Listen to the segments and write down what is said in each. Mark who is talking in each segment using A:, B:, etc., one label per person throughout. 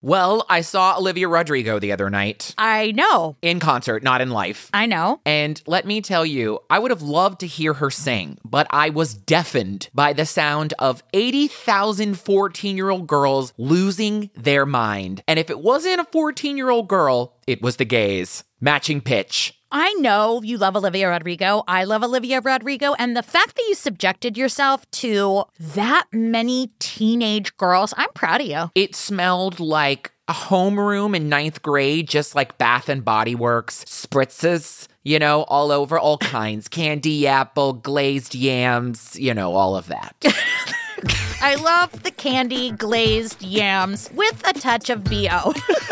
A: Well, I saw Olivia Rodrigo the other night.
B: I know.
A: In concert, not in life.
B: I know.
A: And let me tell you, I would have loved to hear her sing, but I was deafened by the sound of 80,000 14-year-old girls losing their mind. And if it wasn't a 14-year-old girl, it was the gays. Matching pitch.
B: I know you love Olivia Rodrigo. I love Olivia Rodrigo. And the fact that you subjected yourself to that many teenage girls, I'm proud of you.
A: It smelled like a homeroom in 9th grade, just like Bath and Body Works, spritzes, all over, all kinds. Candy apple, glazed yams, all of that.
B: I love the candy glazed yams with a touch of BO.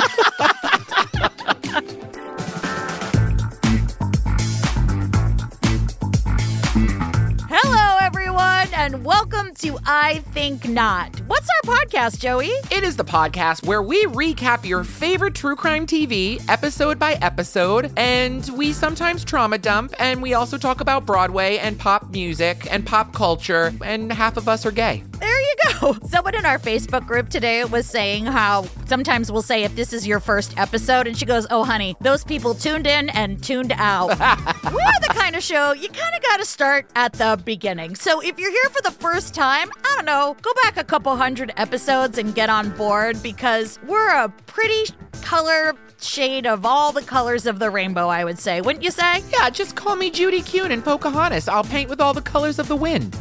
B: Hello, everyone, and welcome to I Think Not. What's our podcast, Joey?
A: It is the podcast where we recap your favorite true crime TV episode by episode, and we sometimes trauma dump, and we also talk about Broadway and pop music and pop culture, and half of us are gay.
B: There you go. Someone in our Facebook group today was saying how sometimes we'll say if this is your first episode, and she goes, oh, honey, those people tuned in and tuned out. We're the kind of show you kind of got to start at the beginning. So if you're here for the first time, I don't know, go back a couple hundred episodes and get on board because we're a pretty color shade of all the colors of the rainbow, I would say. Wouldn't you say?
A: Yeah, just call me Judy Kuhn and Pocahontas. I'll paint with all the colors of the wind.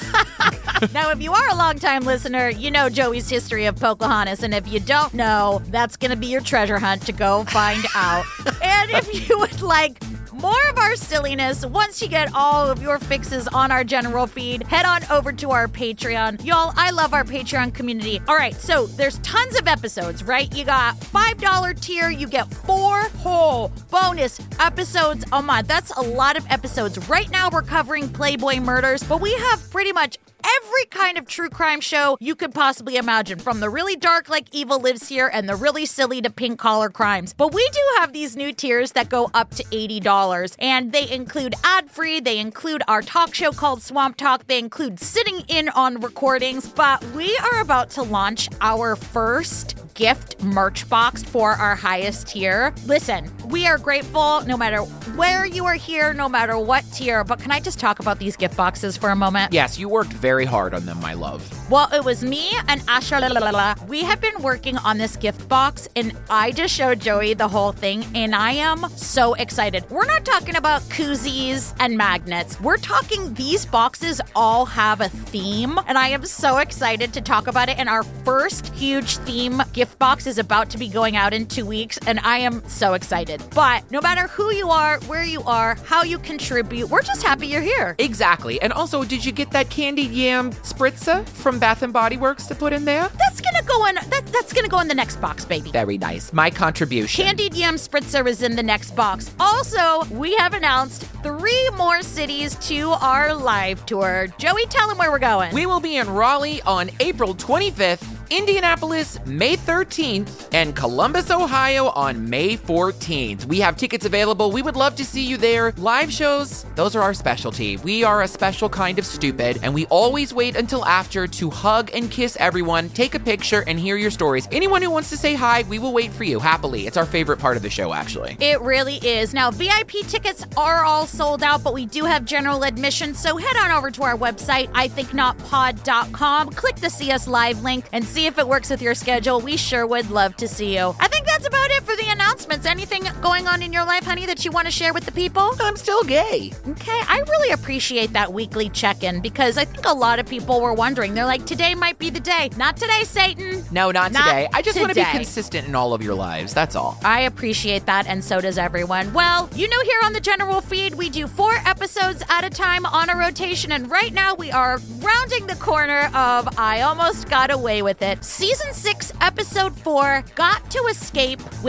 B: Now, if you are a longtime listener, you know Joey's history of Pocahontas, and if you don't know, that's going to be your treasure hunt to go find out. And if you would like more of our silliness, once you get all of your fixes on our general feed, head on over to our Patreon. Y'all, I love our Patreon community. All right, so there's tons of episodes, right? You got $5 tier, you get 4 whole bonus episodes a month. That's a lot of episodes. Right now, we're covering Playboy murders, but we have pretty much every kind of true crime show you could possibly imagine, from the really dark like Evil Lives Here and the really silly to pink collar crimes. But we do have these new tiers that go up to $80, and they include ad-free, they include our talk show called Swamp Talk, they include sitting in on recordings, but we are about to launch our first gift merch box for our highest tier. Listen, we are grateful no matter where you are here, no matter what tier, but can I just talk about these gift boxes for a moment?
A: Yes, you worked very hard on them, my love.
B: Well, it was me and Asha. We have been working on this gift box, and I just showed Joey the whole thing, and I am so excited. We're not talking about koozies and magnets. We're talking these boxes all have a theme, and I am so excited to talk about it. And our first huge theme gift box is about to be going out in 2 weeks, and I am so excited. But no matter who you are, where you are, how you contribute, we're just happy you're here.
A: Exactly. And also, did you get that candied yam spritzer from Bath and Body Works to put in there?
B: That's gonna go in. That's gonna go in the next box, baby.
A: Very nice. My contribution.
B: Candied yam spritzer is in the next box. Also, we have announced 3 more cities to our live tour. Joey, tell them where we're going.
A: We will be in Raleigh on April 25th, Indianapolis May 13th, and Columbus, Ohio on May 14th. We have tickets available. We would love to see you there. Live shows, those are our specialty. We are a special kind of stupid, and we always wait until after to hug and kiss everyone, take a picture, and hear your stories. Anyone who wants to say hi, we will wait for you happily. It's our favorite part of the show, actually.
B: It really is. Now, VIP tickets are all sold out, but we do have general admission, so head on over to our website, ithinknotpod.com, click the See Us Live link, and see if it works with your schedule. We sure would love to see you. I think that's about it for the announcements. Anything going on in your life, honey, that you want to share with the people?
A: I'm still gay.
B: Okay, I really appreciate that weekly check-in because I think a lot of people were wondering. They're like, today might be the day. Not today, Satan.
A: No, not today. I just want to be
B: today.
A: consistent in all of your lives. That's all.
B: I appreciate that, and so does everyone. Well, you know, here on the general feed, we do 4 episodes at a time on a rotation, and right now we are rounding the corner of I Almost Got Away with It. Season 6, Episode 4, Got to Escape with One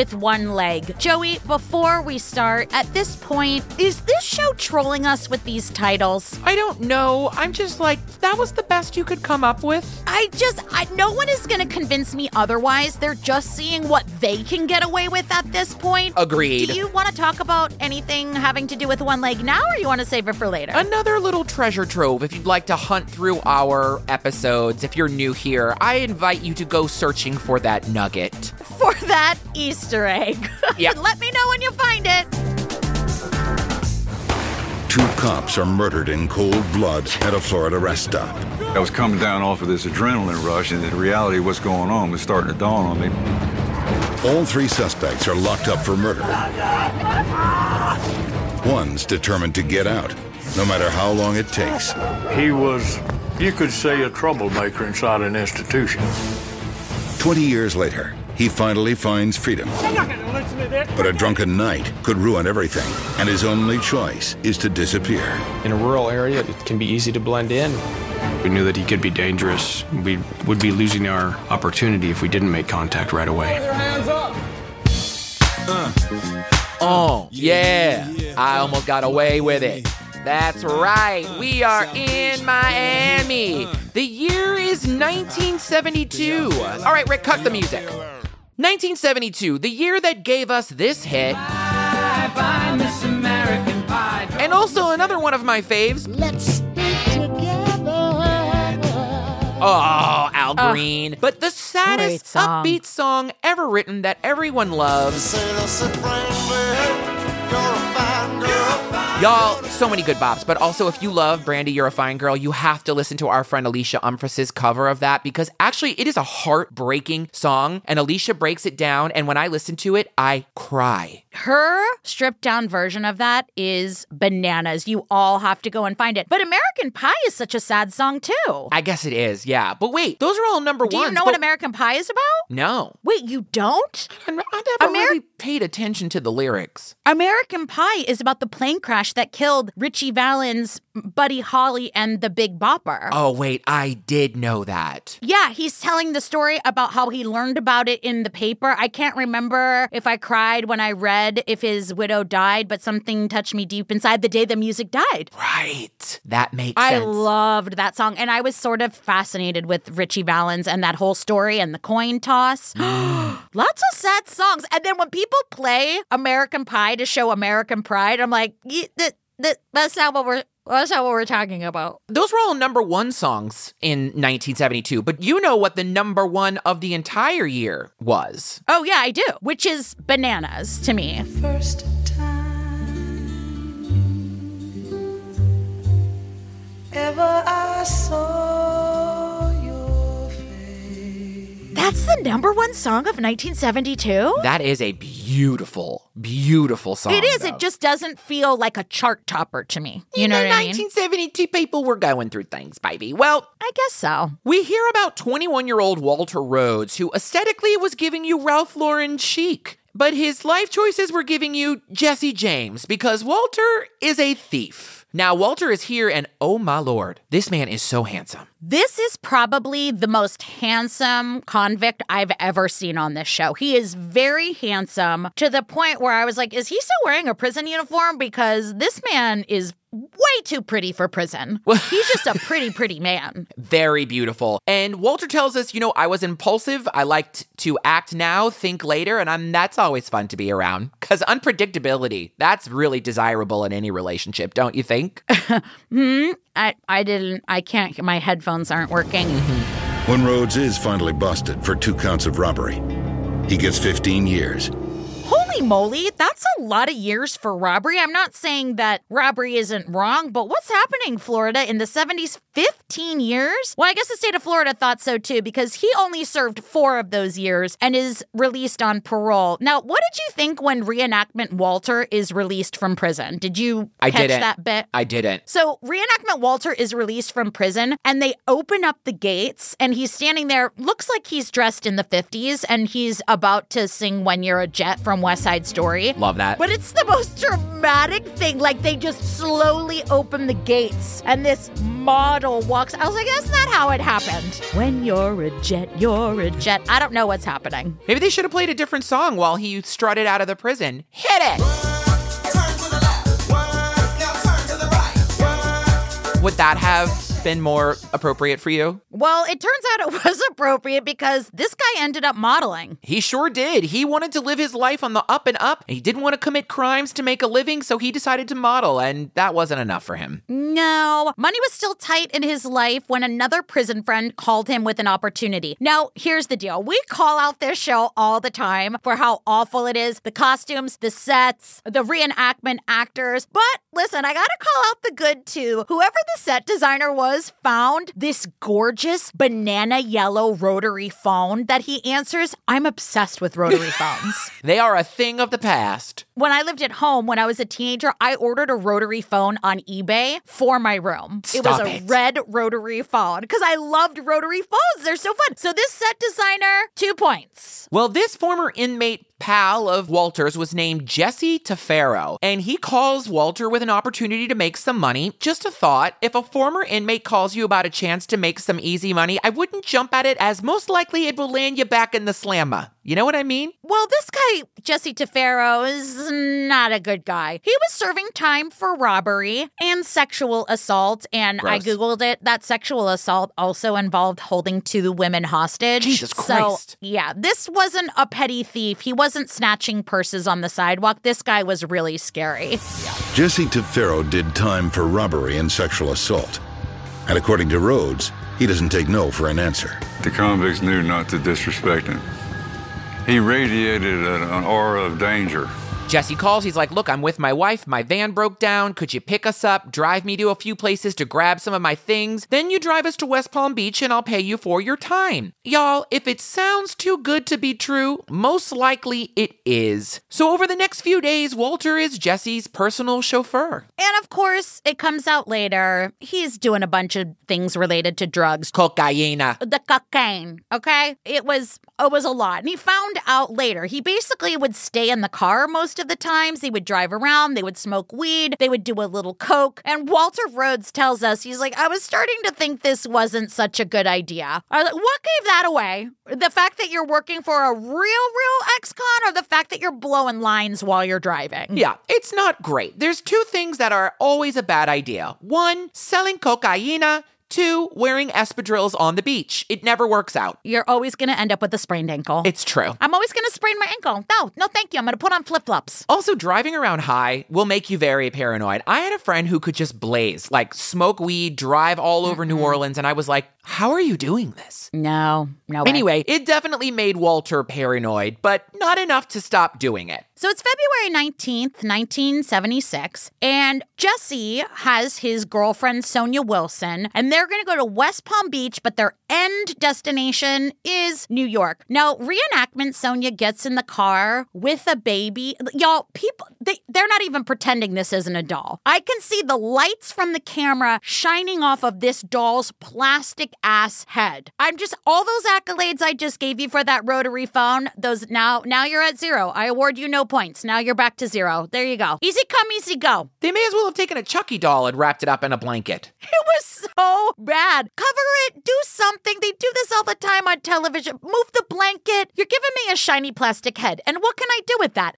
B: one leg. Joey, before we start, at this point, is this show trolling us with these titles?
A: I don't know. I'm just like, that was the best you could come up with.
B: No one is going to convince me otherwise. They're just seeing what they can get away with at this point.
A: Agreed.
B: Do you want to talk about anything having to do with one leg now, or you want to save it for later?
A: Another little treasure trove if you'd like to hunt through our episodes. If you're new here, I invite you to go searching for that nugget.
B: For that Easter egg.
A: Yep.
B: Let me know when you find it.
C: 2 cops are murdered in cold blood at a Florida rest stop.
D: I was coming down off of this adrenaline rush, and the reality of what's going on was starting to dawn on me.
C: All 3 suspects are locked up for murder. One's determined to get out, no matter how long it takes.
E: He was, you could say, a troublemaker inside an institution.
C: 20 years later, he finally finds freedom. But a drunken night could ruin everything, and his only choice is to disappear.
F: In a rural area, it can be easy to blend in. We knew that he could be dangerous. We would be losing our opportunity if we didn't make contact right away.
A: Oh, yeah. I almost got away with it. That's right. We are in Miami. The year is 1972. All right, Rick, cut the music. 1972, the year that gave us this hit. Bye, Miss American Pie. And also another one of my faves. Let's stay together. Oh, Al Green. But the saddest upbeat song ever written that everyone loves. Y'all, so many good bops, but also if you love Brandy, You're a Fine Girl, you have to listen to our friend Alicia Umphreys's cover of that, because actually it is a heartbreaking song, and Alicia breaks it down, and when I listen to it, I cry.
B: Her stripped down version of that is bananas. You all have to go and find it. But American Pie is such a sad song too.
A: I guess it is, yeah. But wait, those are all number ones.
B: Do you know what American Pie is about?
A: No.
B: Wait, you don't?
A: I never really paid attention to the lyrics.
B: American Pie is about the plane crash that killed Richie Valens, Buddy Holly, and the Big Bopper.
A: Oh, wait, I did know that.
B: Yeah, he's telling the story about how he learned about it in the paper. I can't remember if I cried when I read if his widow died, but something touched me deep inside the day the music died.
A: Right. That makes
B: I
A: sense.
B: loved that song, and I was sort of fascinated with Richie Valens and that whole story and the coin toss. Lots of sad songs. And then when people play American Pie to show American pride, I'm like, that's not what we're talking about.
A: Those were all number one songs in 1972, but you know what the number one of the entire year was.
B: Oh, yeah, I do, which is Bananas to me.
G: First time ever I saw your face.
B: That's the number one song of 1972?
A: That is a beautiful, beautiful song.
B: It is.
A: Though.
B: It just doesn't feel like a chart topper to me. You know what I mean?
A: 1972 people were going through things, baby. Well,
B: I guess so.
A: We hear about 21-year-old Walter Rhodes, who aesthetically was giving you Ralph Lauren chic, but his life choices were giving you Jesse James, because Walter is a thief. Now, Walter is here, and oh my lord, this man is so handsome.
B: This is probably the most handsome convict I've ever seen on this show. He is very handsome to the point where I was like, is he still wearing a prison uniform? Because this man is way too pretty for prison. He's just a pretty man.
A: Very beautiful. And Walter tells us, I was impulsive. I liked to act now, think later, and that's always fun to be around. Because unpredictability, that's really desirable in any relationship, don't you think?
B: I can't, my headphones aren't working.
C: When Rhodes is finally busted for 2 counts of robbery, he gets 15 years.
B: Holy moly, that's a lot of years for robbery. I'm not saying that robbery isn't wrong, but what's happening, Florida, in the 70s? 15 years? Well, I guess the state of Florida thought so too, because he only served 4 of those years and is released on parole. Now, what did you think when Reenactment Walter is released from prison? Did you catch that bit?
A: I didn't.
B: So Reenactment Walter is released from prison and they open up the gates and he's standing there, looks like he's dressed in the 50s and he's about to sing When You're a Jet from West Side Story.
A: Love that.
B: But it's the most dramatic thing. Like they just slowly open the gates and this model walks. I was like, that's not how it happened. When you're a jet, you're a jet. I don't know what's happening.
A: Maybe they should have played a different song while he strutted out of the prison. Hit it! Would that have been more appropriate for you?
B: Well, it turns out it was appropriate because this guy ended up modeling.
A: He sure did. He wanted to live his life on the up and up. He didn't want to commit crimes to make a living, so he decided to model, and that wasn't enough for him.
B: No, money was still tight in his life when another prison friend called him with an opportunity. Now, here's the deal. We call out this show all the time for how awful it is. The costumes, the sets, the reenactment actors. But listen, I gotta call out the good too. Whoever the set designer was found this gorgeous banana yellow rotary phone that he answers. I'm obsessed with rotary phones.
A: They are a thing of the past.
B: When I lived at home, when I was a teenager, I ordered a rotary phone on eBay for my room. It was a red rotary phone because I loved rotary phones. They're so fun. So this set designer, 2 points.
A: Well, this former inmate pal of Walter's was named Jesse Tefero, and he calls Walter with an opportunity to make some money. Just a thought, if a former inmate calls you about a chance to make some easy money, I wouldn't jump at it, as most likely it will land you back in the slammer. You know what I mean?
B: Well, this guy, Jesse Tefero, is not a good guy. He was serving time for robbery and sexual assault, and
A: Gross.
B: I Googled it. That sexual assault also involved holding 2 women hostage.
A: Jesus Christ.
B: So, yeah, this wasn't a petty thief. He wasn't snatching purses on the sidewalk. This guy was really scary.
C: Jesse Tefero did time for robbery and sexual assault. And according to Rhodes, he doesn't take no for an answer.
D: The convicts knew not to disrespect him. He radiated an aura of danger.
A: Jesse calls, he's like, look, I'm with my wife, my van broke down, could you pick us up, drive me to a few places to grab some of my things, then you drive us to West Palm Beach and I'll pay you for your time. Y'all, if it sounds too good to be true, most likely it is. So over the next few days, Walter is Jesse's personal chauffeur.
B: And of course, it comes out later, he's doing a bunch of things related to drugs.
A: Cocaine.
B: The cocaine, okay? It was a lot. And he found out later, he basically would stay in the car most of the times. He would drive around, they would smoke weed, they would do a little coke. And Walter Rhodes tells us, he's like, I was starting to think this wasn't such a good idea. I was like, what gave that away? The fact that you're working for a real ex-con, or the fact that you're blowing lines while you're driving?
A: Yeah, it's not great. There's 2 things that are always a bad idea. 1, selling cocaine. 2, wearing espadrilles on the beach. It never works out.
B: You're always going to end up with a sprained ankle.
A: It's true.
B: I'm always going to sprain my ankle. No, thank you. I'm going to put on flip-flops.
A: Also, driving around high will make you very paranoid. I had a friend who could just blaze, like smoke weed, drive all over New Orleans, and I was like, how are you doing this?
B: No way.
A: Anyway, it definitely made Walter paranoid, but not enough to stop doing it.
B: So it's February 19th, 1976, and Jesse has his girlfriend, Sonia Wilson, and they're going to go to West Palm Beach, but their end destination is New York. Now, reenactment, Sonia gets in the car with a baby. Y'all, people, they're not even pretending this isn't a doll. I can see the lights from the camera shining off of this doll's plastic ass head. All those accolades I just gave you for that rotary phone, those now you're at 0. I award you no points. Now you're back to 0. There you go. Easy come, easy go.
A: They may as well have taken a Chucky doll and wrapped it up in a blanket.
B: It was so bad. Cover it. Do something. They do this all the time on television. Move the blanket. You're giving me a shiny plastic head. And what can I do with that?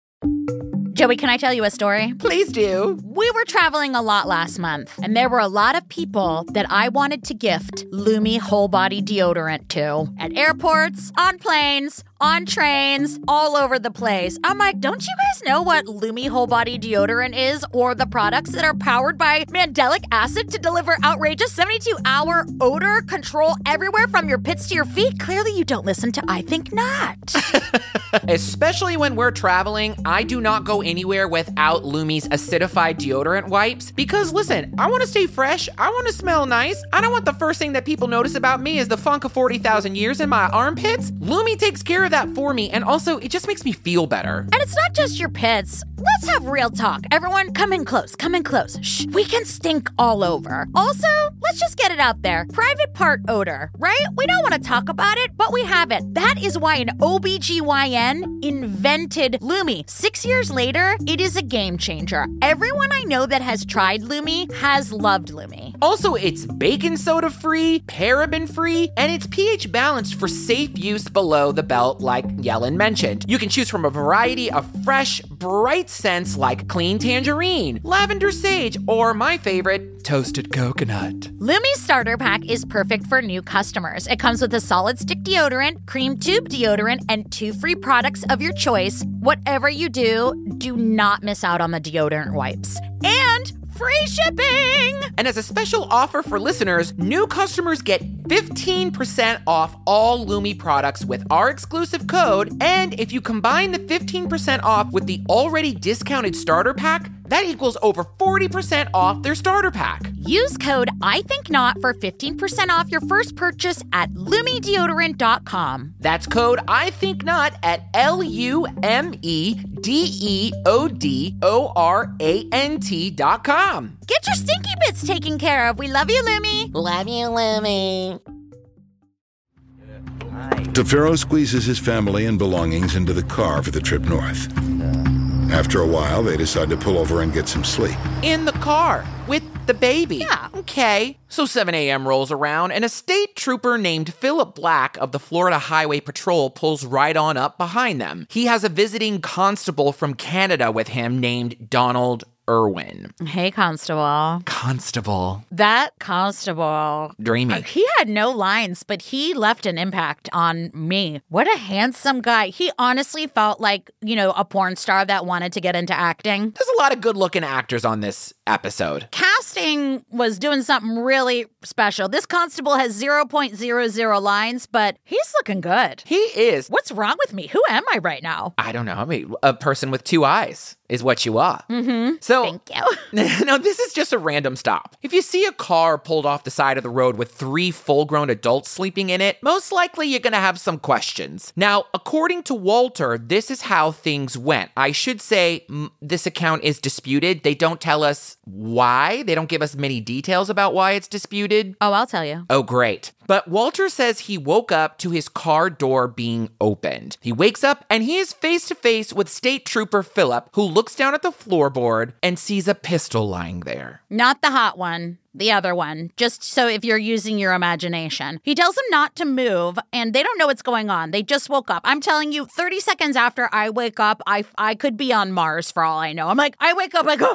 B: Joey, can I tell you a story?
A: Please do.
B: We were traveling a lot last month, and there were a lot of people that I wanted to gift Lumi whole body deodorant to. At airports, on planes, on trains, all over the place. I'm like, don't you guys know what Lumi whole body deodorant is, or the products that are powered by mandelic acid to deliver outrageous 72-hour odor control everywhere from your pits to your feet? Clearly you don't listen to I Think Not.
A: Especially when we're traveling, I do not go anywhere without Lumi's acidified deodorant wipes because, listen, I want to stay fresh. I want to smell nice. I don't want the first thing that people notice about me is the funk of 40,000 years in my armpits. Lumi takes care of that for me, and also, it just makes me feel better.
B: And it's not just your pits. Let's have real talk. Everyone, come in close. Come in close. Shh, we can stink all over. Also, let's just get it out there. Private part odor, right? We don't want to talk about it, but we have it. That is why an OBGYN men invented Lumi. 6 years later, it is a game changer. Everyone I know that has tried Lumi has loved Lumi.
A: Also, it's baking soda free, paraben free, and it's pH balanced for safe use below the belt, like Yellen mentioned. You can choose from a variety of fresh, bright scents like clean tangerine, lavender sage, or my favorite, toasted coconut.
B: Lumi's starter pack is perfect for new customers. It comes with a solid stick deodorant, cream tube deodorant, and 2 free products of your choice. Whatever you do not miss out on the deodorant wipes. And free shipping!
A: And as a special offer for listeners, new customers get 15% off all Lumi products with our exclusive code. And if you combine the 15% off with the already discounted starter pack, that equals over 40% off their starter pack.
B: Use code IThinkNot for 15% off your first purchase at LumiDeodorant.com.
A: That's code IThinkNot at LumiDeodorant.com.
B: Get your stinky bits taken care of. We love you, Lumi.
A: Love you, Lumi.
C: DeFaro squeezes his family and belongings into the car for the trip north. After a while, they decide to pull over and get some sleep.
A: In the car with the baby.
B: Yeah.
A: Okay. So 7 a.m. rolls around, and a state trooper named Philip Black of the Florida Highway Patrol pulls right on up behind them. He has a visiting constable from Canada with him named Donald Irwin.
B: Hey, Constable.
A: Constable.
B: That Constable.
A: Dreamy.
B: He had no lines, but he left an impact on me. What a handsome guy. He honestly felt like, a porn star that wanted to get into acting.
A: There's a lot of good-looking actors on this episode.
B: Casting was doing something really special. This constable has 0.00 lines, but he's looking good.
A: He is.
B: What's wrong with me? Who am I right now?
A: I don't know. I mean, a person with 2 eyes is what you are.
B: Mm-hmm.
A: So,
B: thank you.
A: No, this is just a random stop. If you see a car pulled off the side of the road with 3 full-grown adults sleeping in it, most likely you're going to have some questions. Now, according to Walter, this is how things went. I should say this account is disputed. They don't tell us why. They don't give us many details about why it's disputed.
B: Oh, I'll tell you.
A: Oh, great. But Walter says he woke up to his car door being opened. He wakes up and he is face to face with State Trooper Philip, who looks down at the floorboard and sees a pistol lying there.
B: Not the hot one. The other one, just so if you're using your imagination. He tells them not to move, and they don't know what's going on. They just woke up. I'm telling you, 30 seconds after I wake up, I could be on Mars for all I know. I'm like, I wake up like,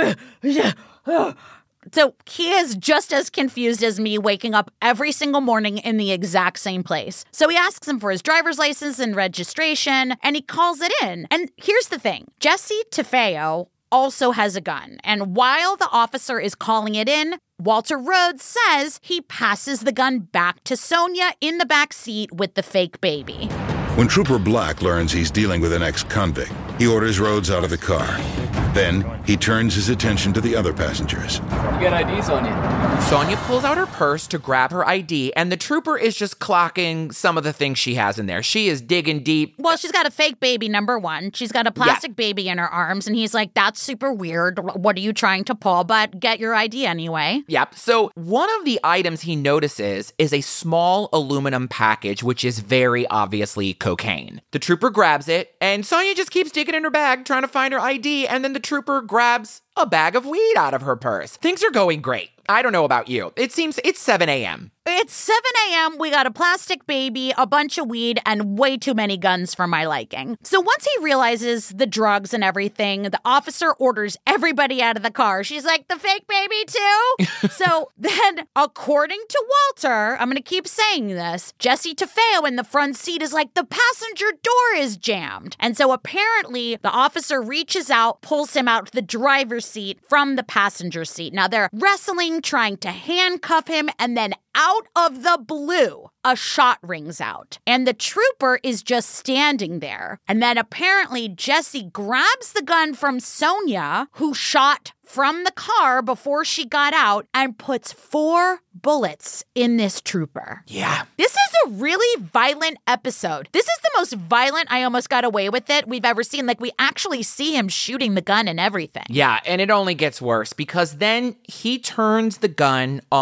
B: So he is just as confused as me waking up every single morning in the exact same place. So he asks him for his driver's license and registration, and he calls it in. And here's the thing. Jesse Tefeo also has a gun. And while the officer is calling it in, Walter Rhodes says he passes the gun back to Sonia in the back seat with the fake baby.
C: When Trooper Black learns he's dealing with an ex-convict, he orders Rhodes out of the car. Then he turns his attention to the other passengers.
H: You got IDs on you.
A: Sonia pulls out her purse to grab her ID, and the trooper is just clocking some of the things she has in there. She is digging deep.
B: Well, she's got a fake baby, number one. She's got a plastic baby in her arms, and he's like, that's super weird. What are you trying to pull? But get your ID anyway.
A: Yep. So one of the items he notices is a small aluminum package, which is very obviously cocaine. The trooper grabs it, and Sonia just keeps digging in her bag, trying to find her ID, and then the trooper grabs a bag of weed out of her purse. Things are going great. I don't know about you. It seems it's 7 a.m.
B: It's 7 a.m. We got a plastic baby, a bunch of weed, and way too many guns for my liking. So once he realizes the drugs and everything, the officer orders everybody out of the car. She's like, the fake baby too? So then, according to Walter, I'm going to keep saying this, Jesse Tefeo in the front seat is like, the passenger door is jammed. And so apparently the officer reaches out, pulls him out to the driver's seat from the passenger seat. Now they're wrestling, trying to handcuff him, and then out of the blue, a shot rings out. And the trooper is just standing there. And then apparently Jesse grabs the gun from Sonia, who shot from the car before she got out, and puts 4 bullets in this trooper.
A: Yeah.
B: This is a really violent episode. This is the most violent I almost got away with it we've ever seen. Like, we actually see him shooting the gun and everything.
A: Yeah, and it only gets worse because then he turns the gun on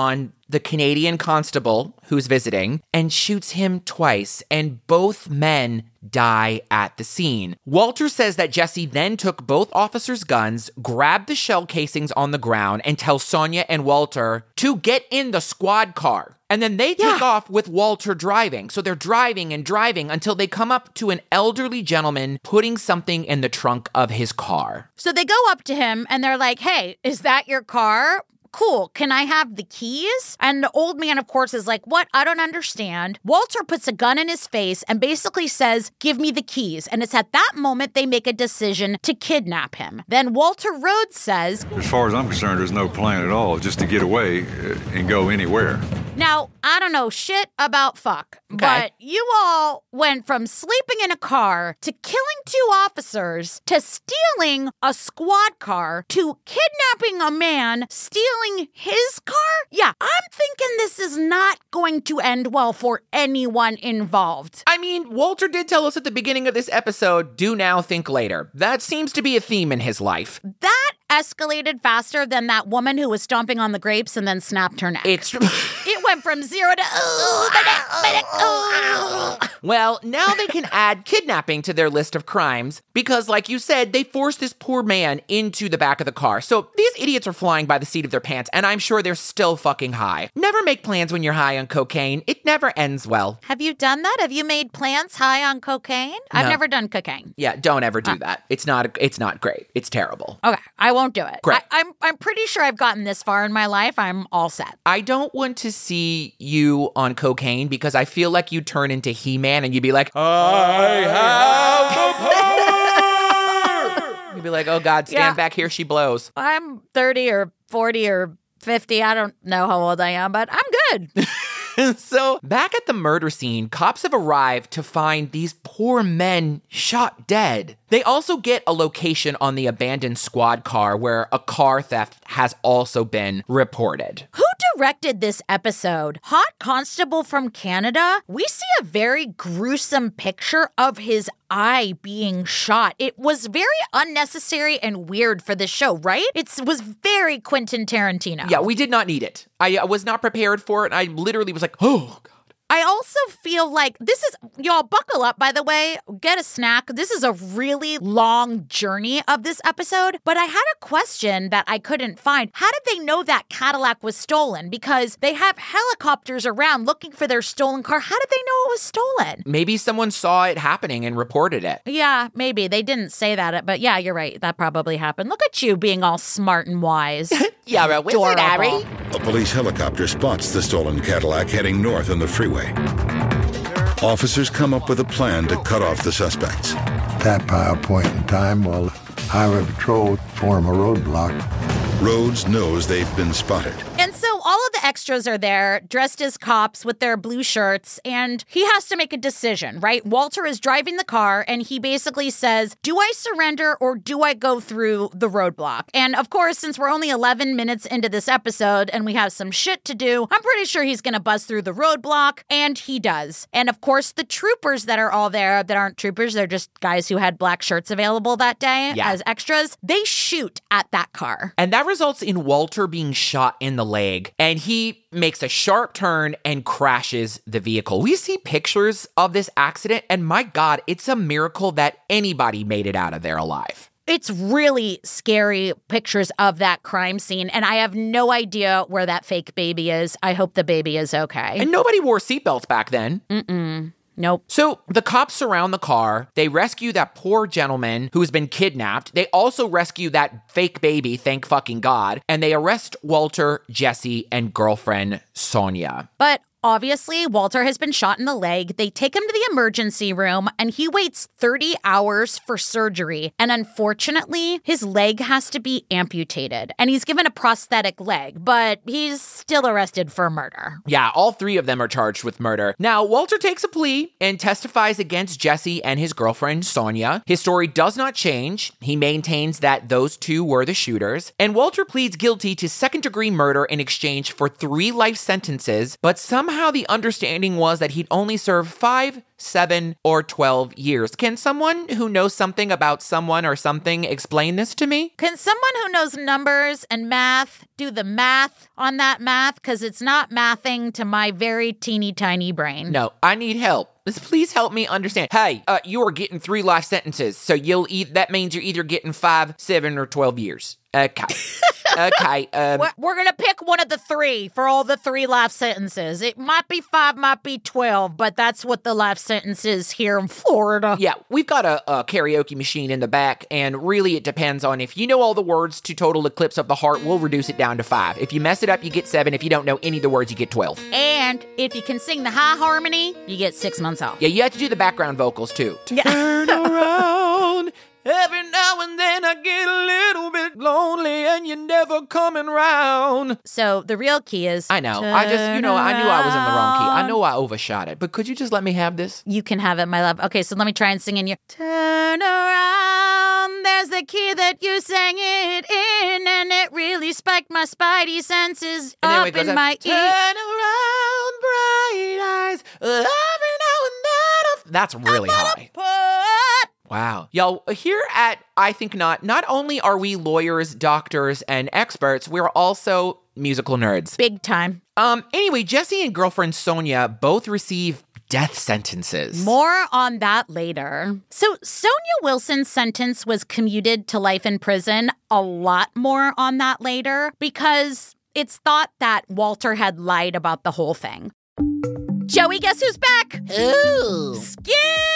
A: the Canadian constable who's visiting, and shoots him twice, and both men die at the scene. Walter says that Jesse then took both officers' guns, grabbed the shell casings on the ground, and tells Sonia and Walter to get in the squad car. And then they take off with Walter driving. So they're driving and driving until they come up to an elderly gentleman putting something in the trunk of his car.
B: So they go up to him and they're like, hey, is that your car? Cool. Can I have the keys? And the old man, of course, is like, what? I don't understand. Walter puts a gun in his face and basically says, give me the keys. And it's at that moment they make a decision to kidnap him. Then Walter Rhodes says,
D: As far as I'm concerned, there's no plan at all, just to get away and go anywhere.
B: now, I don't know shit about fuck, but you all went from sleeping in a car to killing 2 officers to stealing a squad car to kidnapping a man, stealing his car? Yeah, I'm thinking this is not going to end well for anyone involved.
A: I mean, Walter did tell us at the beginning of this episode, do now, think later. That seems to be a theme in his life.
B: That escalated faster than that woman who was stomping on the grapes and then snapped her neck. It went from 0 to
A: Well, now they can add kidnapping to their list of crimes because, like you said, they forced this poor man into the back of the car. So these idiots are flying by the seat of their pants, and I'm sure they're still fucking high. Never make plans when you're high on cocaine. It never ends well.
B: Have you done that? Have you made plans high on cocaine? I've never done cocaine.
A: Yeah, don't ever do that. It's not great. It's terrible.
B: Okay, I won't do it.
A: Great.
B: I'm pretty sure I've gotten this far in my life. I'm all set.
A: I don't want to see you on cocaine because I feel like you'd turn into He-Man and you'd be like, I have the power! You'd be like, oh God, stand back here, she blows.
B: I'm 30 or 40 or 50. I don't know how old I am, but I'm good.
A: So, back at the murder scene, cops have arrived to find these poor men shot dead. They also get a location on the abandoned squad car where a car theft has also been reported.
B: Who directed this episode? Hot Constable from Canada? We see a very gruesome picture of his eye being shot. It was very unnecessary and weird for this show, right? It was very Quentin Tarantino.
A: Yeah, we did not need it. I was not prepared for it. I literally was like, oh, God.
B: I also feel like this is, y'all buckle up, by the way, get a snack. This is a really long journey of this episode, but I had a question that I couldn't find. How did they know that Cadillac was stolen? Because they have helicopters around looking for their stolen car. How did they know it was stolen?
A: Maybe someone saw it happening and reported it.
B: Yeah, maybe. They didn't say that, but yeah, you're right. That probably happened. Look at you being all smart and wise.
A: You're a wizard, Harry.
C: A police helicopter spots the stolen Cadillac heading north on the freeway. Officers come up with a plan to cut off the suspects.
H: That point in time, while Highway Patrol form a roadblock.
C: Rhodes knows they've been spotted.
B: And so all of the extras are there, dressed as cops with their blue shirts, and he has to make a decision, right? Walter is driving the car, and he basically says, do I surrender or do I go through the roadblock? And of course, since we're only 11 minutes into this episode and we have some shit to do, I'm pretty sure he's going to bust through the roadblock, and he does. And of course, the troopers that are all there, that aren't troopers, they're just guys who had black shirts available that day as extras, they shoot at that car.
A: And that results in Walter being shot in the leg, and he makes a sharp turn and crashes the vehicle. We see pictures of this accident, and my God, it's a miracle that anybody made it out of there alive.
B: It's really scary pictures of that crime scene, and I have no idea where that fake baby is. I hope the baby is okay.
A: And nobody wore seatbelts back then.
B: Nope.
A: So the cops surround the car. They rescue that poor gentleman who's been kidnapped. They also rescue that fake baby, thank fucking God. And they arrest Walter, Jesse, and girlfriend Sonia.
B: But obviously, Walter has been shot in the leg. They take him to the emergency room, and he waits 30 hours for surgery. And unfortunately, his leg has to be amputated. And he's given a prosthetic leg, but he's still arrested for murder.
A: Yeah, all 3 of them are charged with murder. Now, Walter takes a plea and testifies against Jesse and his girlfriend, Sonia. His story does not change. He maintains that those 2 were the shooters. And Walter pleads guilty to second-degree murder in exchange for 3 life sentences, but somehow the understanding was that he'd only serve 5, 7, or 12 years. Can someone who knows something about someone or something explain this to me?
B: Can someone who knows numbers and math do the math on that math? Because it's not mathing to my very teeny tiny brain.
A: No, I need help. Please help me understand. Hey, you are getting 3 life sentences, so that means you're either getting 5, 7, or 12 years. Okay. Okay.
B: We're going to pick one of the 3 for all the 3 life sentences. It might be 5, might be 12, but that's what the life sentence is here in Florida.
A: Yeah, we've got a karaoke machine in the back, and really it depends on if you know all the words to Total Eclipse of the Heart, we'll reduce it down to 5. If you mess it up, you get 7. If you don't know any of the words, you get 12.
B: And if you can sing the high harmony, you get 6 months off.
A: Yeah, you have to do the background vocals, too.
B: Yeah.
A: Turn around. Every now and then I get a little bit lonely and you're never coming round.
B: So the real key is...
A: I know. I knew I was in the wrong key. I know I overshot it. But could you just let me have this?
B: You can have it, my love. Okay, so let me try and sing in your... Turn around, there's the key that you sang it in, and it really spiked my spidey senses up in my ear.
A: Turn around, bright eyes, every now and then. That's really high. Wow. Y'all, here at I Think not only are we lawyers, doctors, and experts, we're also musical nerds.
B: Big time.
A: Anyway, Jesse and girlfriend Sonia both receive death sentences.
B: More on that later. So Sonia Wilson's sentence was commuted to life in prison. A lot more on that later, because it's thought that Walter had lied about the whole thing. Joey, guess who's back?
A: Ooh.
B: Skims!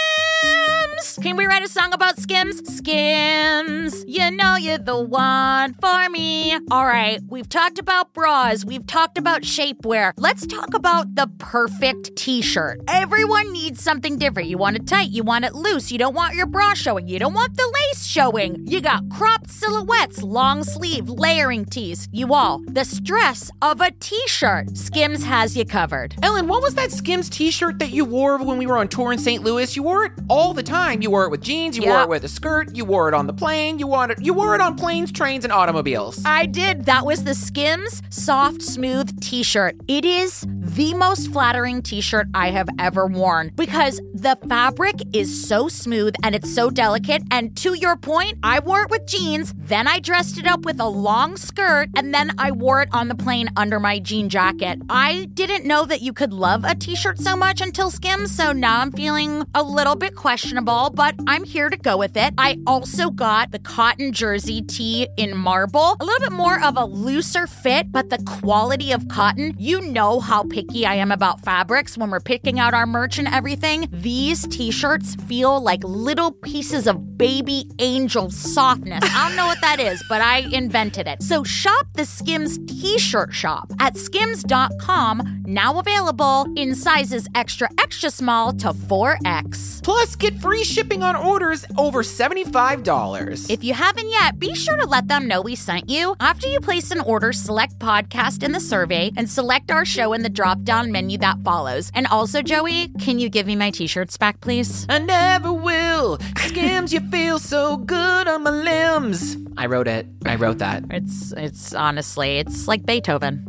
B: Can we write a song about Skims? Skims, you know you're the one for me. All right, we've talked about bras. We've talked about shapewear. Let's talk about the perfect t-shirt. Everyone needs something different. You want it tight. You want it loose. You don't want your bra showing. You don't want the lace showing. You got cropped silhouettes, long sleeve, layering tees. The stress of a t-shirt. Skims has you covered.
A: Ellen, what was that Skims t-shirt that you wore when we were on tour in St. Louis? You wore it all the time. You wore it with jeans, you wore it with a skirt, you wore it on the plane, you wore it on planes, trains, and automobiles.
B: I did. That was the Skims Soft Smooth t-shirt. It is the most flattering t-shirt I have ever worn because the fabric is so smooth and it's so delicate. And to your point, I wore it with jeans, then I dressed it up with a long skirt, and then I wore it on the plane under my jean jacket. I didn't know that you could love a t-shirt so much until Skims, so now I'm feeling a little bit questionable, but I'm here to go with it. I also got the cotton jersey tee in marble. A little bit more of a looser fit, but the quality of cotton, you know how picky I am about fabrics when we're picking out our merch and everything. These t-shirts feel like little pieces of baby angel softness. I don't know what that is, but I invented it. So shop the Skims t-shirt shop at skims.com, now available in sizes extra, extra small to 4X.
A: Plus, get free shipping on orders over $75.
B: If you haven't yet, be sure to let them know we sent you. After you place an order, select podcast in the survey and select our show in the drop-down menu that follows. And also, Joey, can you give me my t-shirts back, please?
A: I never will. Skims, you feel so good on my limbs. I wrote it. I wrote that.
B: It's honestly, it's like Beethoven.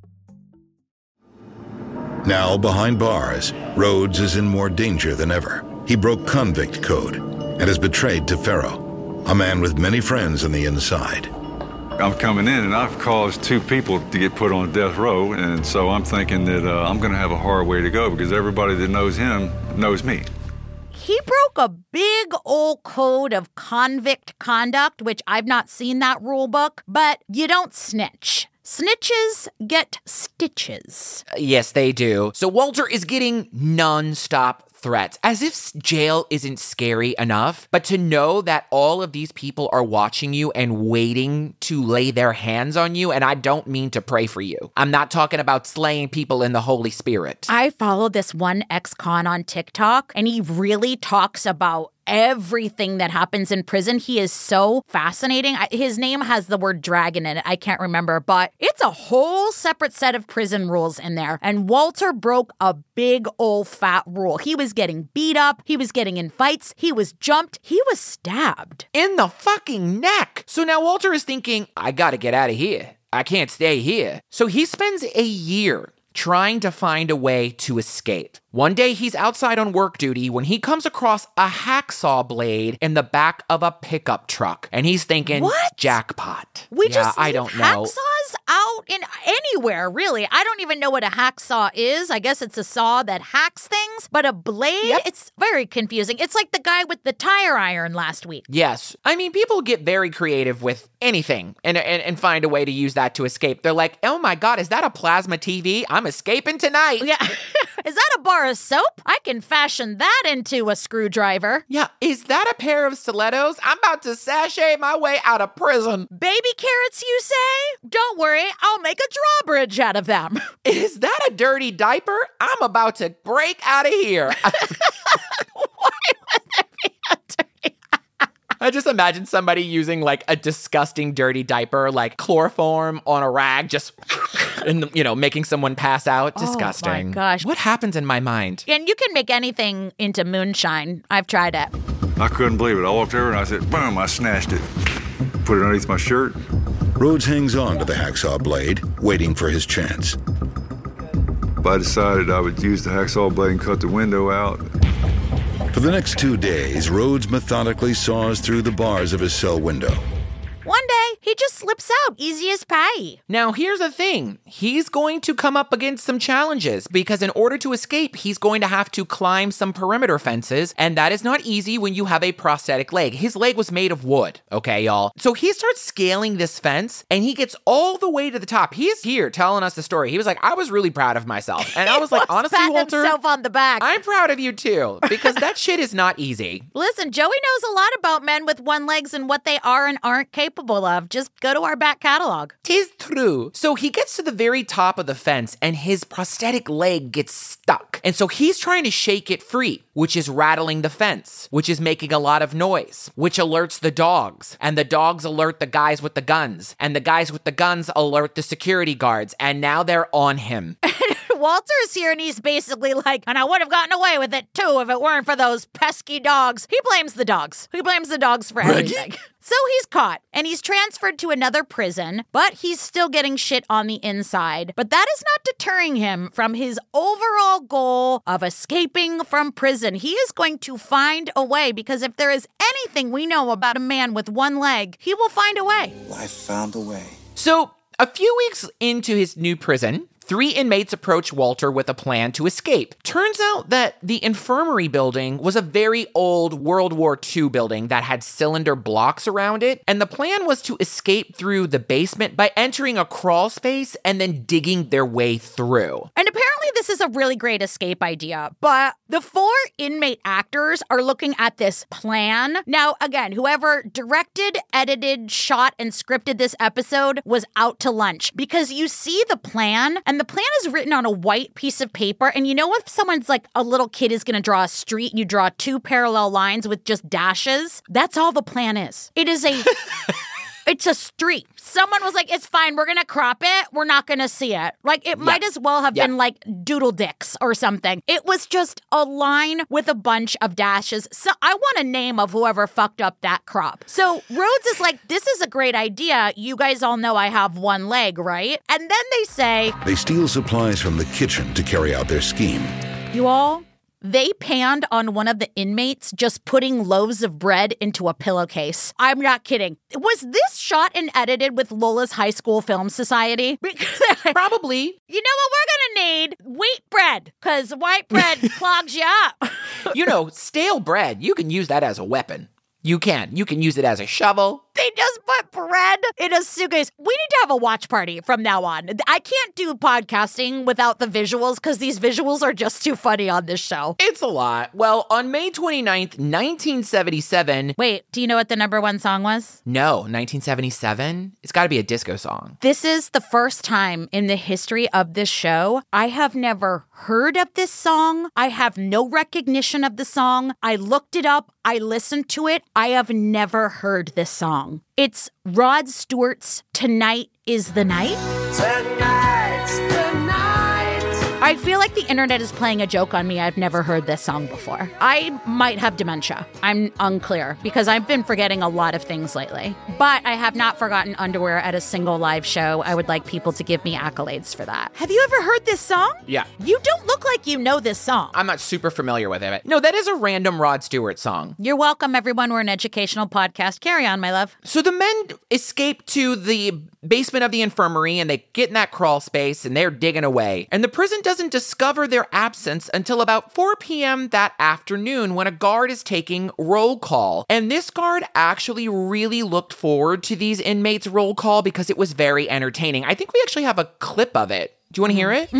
C: Now, behind bars, Rhodes is in more danger than ever. He broke convict code and is betrayed to Pharaoh, a man with many friends on the inside.
D: I'm coming in and I've caused 2 people to get put on death row, and so I'm thinking that I'm going to have a hard way to go because everybody that knows him knows me.
B: He broke a big old code of convict conduct, which I've not seen that rule book, but you don't snitch. Snitches get stitches.
A: Yes, they do. So Walter is getting non-stop threats, as if jail isn't scary enough. But to know that all of these people are watching you and waiting to lay their hands on you, and I don't mean to pray for you. I'm not talking about slaying people in the Holy Spirit.
B: I follow this one ex-con on TikTok, and he really talks about everything that happens in prison. He is so fascinating. His name has the word dragon in it. I can't remember, but it's a whole separate set of prison rules in there. And Walter broke a big old fat rule. He was getting beat up. He was getting in fights. He was jumped. He was stabbed.
A: In the fucking neck. So now Walter is thinking, I gotta get out of here. I can't stay here. So he spends a year trying to find a way to escape. One day he's outside on work duty when he comes across a hacksaw blade in the back of a pickup truck. And he's thinking,
B: what?
A: Jackpot.
B: We just
A: I
B: leave
A: don't know.
B: hacksaws out in anywhere, really. I don't even know what a hacksaw is. I guess it's a saw that hacks things, but a blade, It's very confusing. It's like the guy with the tire iron last week.
A: Yes. I mean, people get very creative with anything and find a way to use that to escape. They're like, oh my God, is that a plasma TV? I'm escaping tonight.
B: Yeah. Is that a bar of soap? I can fashion that into a screwdriver.
A: Yeah. Is that a pair of stilettos? I'm about to sashay my way out of prison.
B: Baby carrots, you say? Don't worry, I'll make a drawbridge out of them.
A: Is that a dirty diaper? I'm about to break out of here.
B: Why would there be a dirty?
A: I just imagine somebody using like a disgusting dirty diaper, like chloroform on a rag, just, and, making someone pass out. Disgusting.
B: Oh my gosh.
A: What happens in my mind?
B: And you can make anything into moonshine. I've tried it.
D: I couldn't believe it. I walked over and I said, boom, I snatched it. Put it underneath my shirt.
C: Rhodes hangs on to the hacksaw blade, waiting for his chance.
D: I decided I would use the hacksaw blade and cut the window out.
C: For the next 2 days, Rhodes methodically saws through the bars of his cell window.
B: One day, he just slips out, easy as pie.
A: Now, here's the thing. He's going to come up against some challenges because in order to escape, he's going to have to climb some perimeter fences, and that is not easy when you have a prosthetic leg. His leg was made of wood, okay, y'all? So he starts scaling this fence, and he gets all the way to the top. He's here telling us the story. He was like, I was really proud of myself. And I was like, honestly, Walter,
B: himself on the back.
A: I'm proud of you too, because that shit is not easy.
B: Listen, Joey knows a lot about men with one legs and what they are and aren't capable of. Just go to our back catalog.
A: 'Tis true. So he gets to the very top of the fence and his prosthetic leg gets stuck. And so he's trying to shake it free, which is rattling the fence, which is making a lot of noise, which alerts the dogs. And the dogs alert the guys with the guns. And the guys with the guns alert the security guards. And now they're on him.
B: Walter is here and he's basically like, and I would have gotten away with it too if it weren't for those pesky dogs. He blames the dogs. He blames the dogs for everything. So he's caught and he's transferred to another prison, but he's still getting shit on the inside. But that is not deterring him from his overall goal of escaping from prison. He is going to find a way because if there is anything we know about a man with one leg, he will find a way.
I: I found a way.
A: So a few weeks into his new prison, 3 inmates approach Walter with a plan to escape. Turns out that the infirmary building was a very old World War II building that had cylinder blocks around it, and the plan was to escape through the basement by entering a crawl space and then digging their way through.
B: And apparently this is a really great escape idea, but the 4 inmate actors are looking at this plan. Now, again, whoever directed, edited, shot, and scripted this episode was out to lunch because you see the plan, and the plan is written on a white piece of paper. And you know if someone's like a little kid is going to draw a street and you draw 2 parallel lines with just dashes? That's all the plan is. It is a... It's a street. Someone was like, it's fine. We're going to crop it. We're not going to see it. Like, it might as well have been like doodle dicks or something. It was just a line with a bunch of dashes. So I want a name of whoever fucked up that crop. So Rhodes is like, this is a great idea. You guys all know I have one leg, right? And then they say...
C: They steal supplies from the kitchen to carry out their scheme.
B: You all... They panned on one of the inmates just putting loaves of bread into a pillowcase. I'm not kidding. Was this shot and edited with Lola's High School Film Society?
A: Probably.
B: You know what we're going to need? Wheat bread, because white bread clogs you up.
A: Stale bread, you can use that as a weapon. You can use it as a shovel.
B: They just put bread in a suitcase. We need to have a watch party from now on. I can't do podcasting without the visuals because these visuals are just too funny on this show.
A: It's a lot. Well, on May 29th, 1977...
B: Wait, do you know what the #1 song was?
A: No, 1977? It's got to be a disco song.
B: This is the first time in the history of this show I have never heard of this song. I have no recognition of the song. I looked it up. I listened to it. I have never heard this song. It's Rod Stewart's Tonight is the Night.
G: Tonight's the night.
B: I feel like the internet is playing a joke on me. I've never heard this song before. I might have dementia. I'm unclear because I've been forgetting a lot of things lately. But I have not forgotten underwear at a single live show. I would like people to give me accolades for that. Have you ever heard this song?
A: Yeah.
B: You don't look like you know this song.
A: I'm not super familiar with it. No, that is a random Rod Stewart song.
B: You're welcome, everyone. We're an educational podcast. Carry on, my love.
A: So the men escape to the basement of the infirmary and they get in that crawl space and they're digging away. And the prison doesn't discover their absence until about 4 p.m. that afternoon when a guard is taking roll call. And this guard actually really looked forward to these inmates' roll call because it was very entertaining. I think we actually have a clip of it. Do you want to hear it?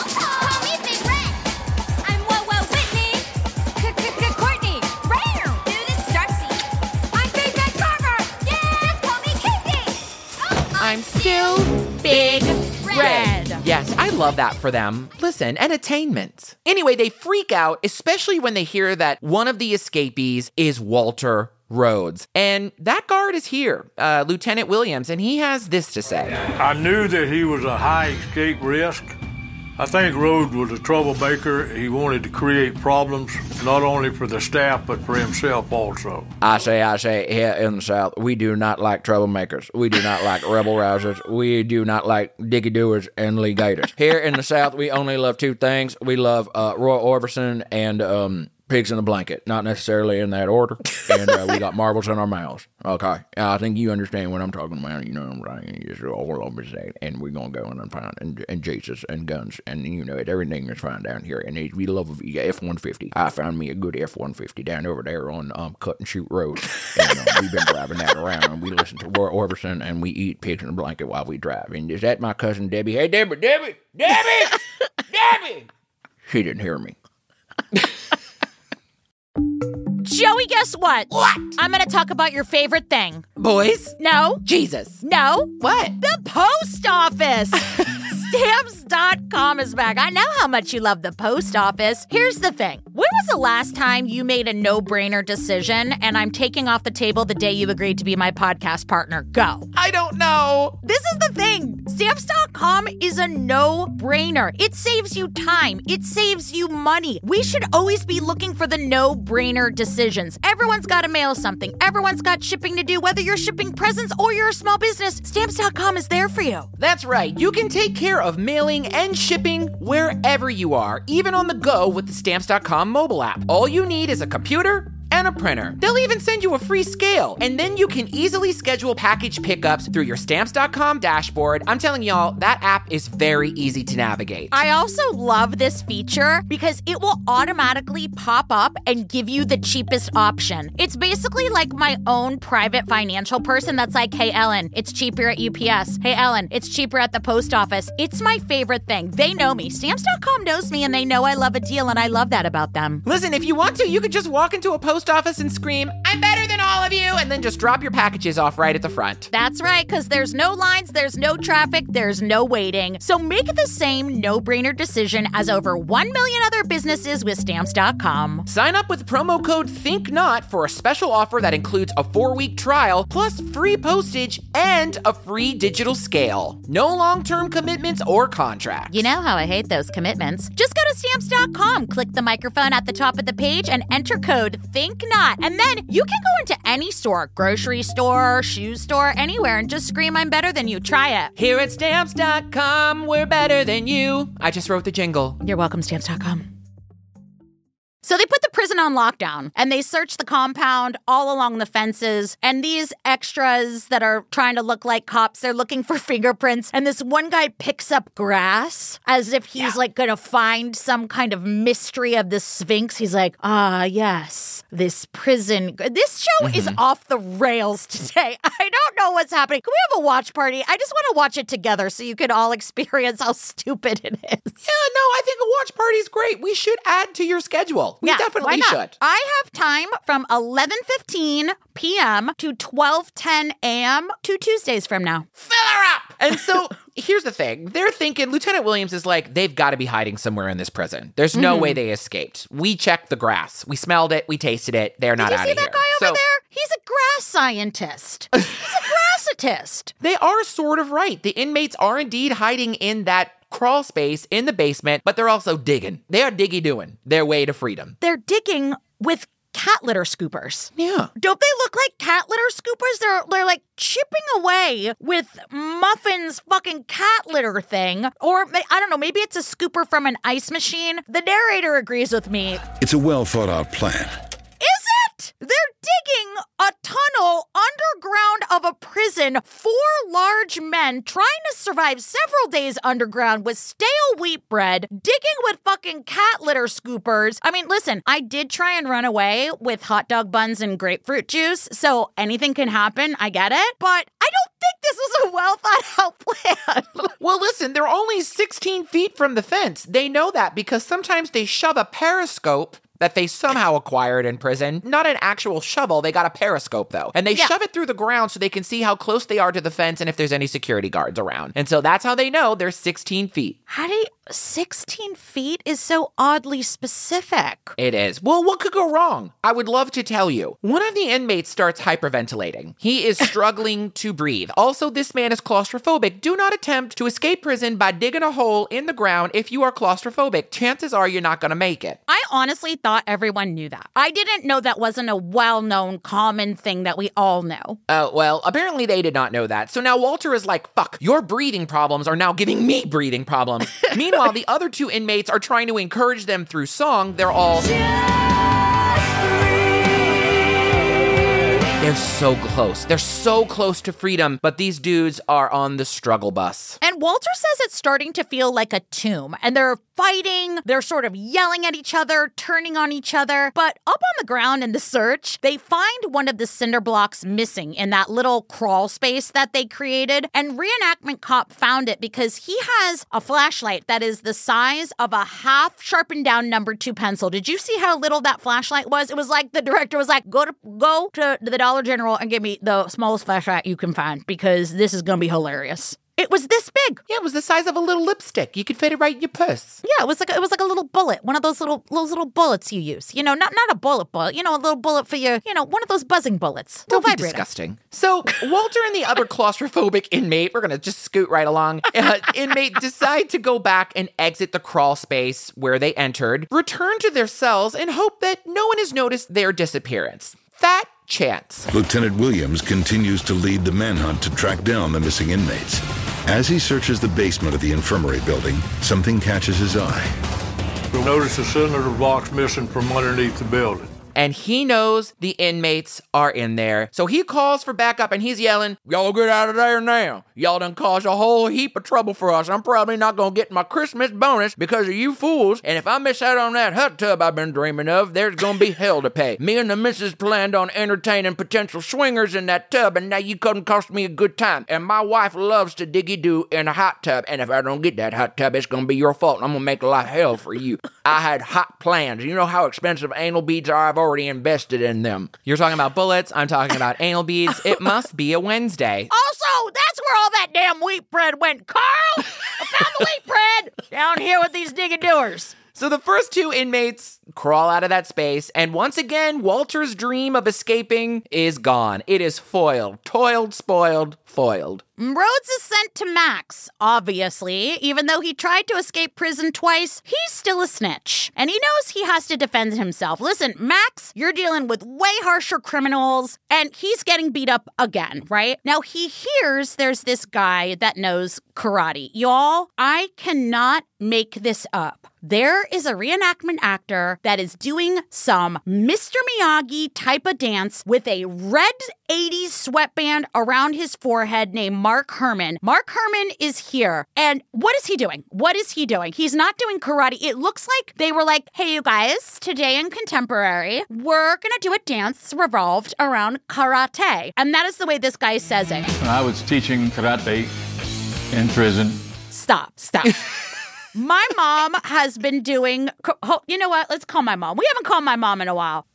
A: I'm still Big Red. Yes, I love that for them. Listen, entertainment. Anyway, they freak out, especially when they hear that one of the escapees is Walter Rhodes. And that guard is here, Lieutenant Williams, and he has this to say.
E: I knew that he was a high escape risk. I think Rhodes was a troublemaker. He wanted to create problems, not only for the staff, but for himself also.
I: I say, here in the South, we do not like troublemakers. We do not like rebel rousers. We do not like dicky-doers and Lee Gators. Here in the South, we only love two things. We love Roy Orbison and pigs in a blanket. Not necessarily in that order. And we got marbles in our mouths. Okay. I think you understand what I'm talking about. You know what I'm saying? It's all over that. And we're going to go in and find and Jesus and guns. And, you know, everything is fine down here. And we love a F-150. I found me a good F-150 down over there on Cut and Shoot Road. And we've been driving that around. And we listen to Roy Orbison and we eat pigs in a blanket while we drive. And is that my cousin Debbie? Hey, Debbie! She didn't hear me.
B: Joey, guess what?
A: What?
B: I'm going to talk about your favorite thing.
A: Boys?
B: No.
A: Jesus.
B: No.
A: What?
B: The post office. Stamps.com is back. I know how much you love the post office. Here's the thing. When was the last time you made a no-brainer decision? And I'm taking off the table the day you agreed to be my podcast partner. Go.
A: I don't know.
B: This is the thing. Stamps.com is a no-brainer. It saves you time. It saves you money. We should always be looking for the no-brainer decisions. Everyone's got to mail something. Everyone's got shipping to do. Whether you're shipping presents or you're a small business, Stamps.com is there for you.
A: That's right. You can take care of mailing and shipping wherever you are, even on the go with the Stamps.com mobile app. All you need is a computer and a printer. They'll even send you a free scale. And then you can easily schedule package pickups through your Stamps.com dashboard. I'm telling y'all, that app is very easy to navigate.
B: I also love this feature because it will automatically pop up and give you the cheapest option. It's basically like my own private financial person that's like, hey, Ellen, it's cheaper at UPS. Hey, Ellen, it's cheaper at the post office. It's my favorite thing. They know me. Stamps.com knows me and they know I love a deal and I love that about them.
A: Listen, if you want to, you could just walk into a post office and scream, I'm better than all of you, and then just drop your packages off right at the front.
B: That's right, because there's no lines, there's no traffic, there's no waiting. So make the same no-brainer decision as over 1 million other businesses with Stamps.com.
A: Sign up with promo code ThinkNot for a special offer that includes a 4-week trial, plus free postage and a free digital scale. No long-term commitments or contracts.
B: You know how I hate those commitments. Just go to Stamps.com, click the microphone at the top of the page, and enter code ThinkNot. And then you can go into any store, grocery store, shoe store, anywhere, and just scream, I'm better than you. Try it.
A: Here at Stamps.com, we're better than you. I just wrote the jingle.
B: You're welcome, Stamps.com. So they put the prison on lockdown, and they search the compound all along the fences, and these extras that are trying to look like cops, they're looking for fingerprints, and this one guy picks up grass as if he's like gonna find some kind of mystery of the Sphinx. He's like, yes, this prison. This show is off the rails today. I don't know what's happening. Can we have a watch party? I just want to watch it together so you can all experience how stupid it is.
A: Yeah, no, I think a watch party is great. We should add to your schedule. We definitely should.
B: I have time from 11:15 p.m. to 12:10 a.m. 2 Tuesdays from now.
A: Fill her up! And so here's the thing. They're thinking, Lieutenant Williams is like, they've got to be hiding somewhere in this prison. There's no way they escaped. We checked the grass. We smelled it. We tasted it. They're not out of here.
B: Did you see that guy over there? He's a grass scientist. He's a grassatist.
A: They are sort of right. The inmates are indeed hiding in that crawl space in the basement, but they're also digging. They are diggy-doing their way to freedom.
B: They're digging with cat litter scoopers.
A: Yeah.
B: Don't they look like cat litter scoopers? They're like chipping away with Muffin's fucking cat litter thing. Or, I don't know, maybe it's a scooper from an ice machine. The narrator agrees with me.
C: It's a well-thought-out plan.
B: Is it? They're digging a tunnel underground of a prison. 4 large men trying to survive several days underground with stale wheat bread, digging with fucking cat litter scoopers. I mean, listen, I did try and run away with hot dog buns and grapefruit juice, so anything can happen. I get it. But I don't think this was a well-thought-out plan.
A: Well, listen, they're only 16 feet from the fence. They know that because sometimes they shove a periscope that they somehow acquired in prison. Not an actual shovel, they got a periscope though. And they shove it through the ground so they can see how close they are to the fence and if there's any security guards around. And so that's how they know they're 16 feet.
B: How do you... 16 feet is so oddly specific.
A: It is. Well, what could go wrong? I would love to tell you. One of the inmates starts hyperventilating. He is struggling to breathe. Also, this man is claustrophobic. Do not attempt to escape prison by digging a hole in the ground if you are claustrophobic. Chances are you're not going to make it.
B: I honestly thought everyone knew that. I didn't know that wasn't a well-known, common thing that we all know.
A: Well, apparently they did not know that. So now Walter is like, fuck, your breathing problems are now giving me breathing problems. Meanwhile, the other 2 inmates are trying to encourage them through song. They're all... They're so close. They're so close to freedom, but these dudes are on the struggle bus.
B: And Walter says it's starting to feel like a tomb, and they're fighting, they're sort of yelling at each other, turning on each other. But up on the ground in the search, they find one of the cinder blocks missing in that little crawl space that they created. And Reenactment Cop found it because he has a flashlight that is the size of a half sharpened down number 2 pencil. Did you see how little that flashlight was? It was like the director was like, go to the Dollar General and give me the smallest flashlight you can find because this is going to be hilarious. It was this big.
A: Yeah, it was the size of a little lipstick. You could fit it right in your purse.
B: Yeah, it was like a little bullet, one of those little bullets you use. You know, not a bullet, a little bullet for your, one of those buzzing bullets.
A: Don't be disgusting. So Walter and the other claustrophobic inmate, we're gonna just scoot right along. Inmate decide to go back and exit the crawl space where they entered, return to their cells, and hope that no one has noticed their disappearance. Fat chance.
C: Lieutenant Williams continues to lead the manhunt to track down the missing inmates. As he searches the basement of the infirmary building, something catches his eye.
E: You'll notice a cinder block's missing from underneath the building.
A: And he knows the inmates are in there. So he calls for backup and he's yelling, "Y'all get out of there now. Y'all done caused a whole heap of trouble for us. I'm probably not gonna get my Christmas bonus because of you fools. And if I miss out on that hot tub I've been dreaming of, there's gonna be hell to pay. Me and the missus planned on entertaining potential swingers in that tub, and now you couldn't cost me a good time. And my wife loves to diggy-doo in a hot tub, and if I don't get that hot tub, it's gonna be your fault, and I'm gonna make life hell for you. I had hot plans. You know how expensive anal beads are? I've already invested in them." You're talking about bullets. I'm talking about anal beads. It must be a Wednesday.
B: Also, that's where all that damn wheat bread went. Carl, I found the wheat bread down here with these diggy-doers.
A: So the first 2 inmates crawl out of that space, and once again, Walter's dream of escaping is gone. It is foiled. Toiled, spoiled, foiled.
B: Rhodes is sent to Max, obviously. Even though he tried to escape prison twice, he's still a snitch. And he knows he has to defend himself. Listen, Max, you're dealing with way harsher criminals, and he's getting beat up again, right? Now, he hears there's this guy that knows karate. Y'all, I cannot make this up. There is a reenactment actor that is doing some Mr. Miyagi type of dance with a red 80s sweatband around his forehead named Mark Herman. Mark Herman is here. And what is he doing? He's not doing karate. It looks like they were like, "Hey, you guys, today in Contemporary, we're going to do a dance revolved around karate." And that is the way this guy says it.
J: When I was teaching karate in prison.
B: Stop. My mom has been doing... You know what? Let's call my mom. We haven't called my mom in a while.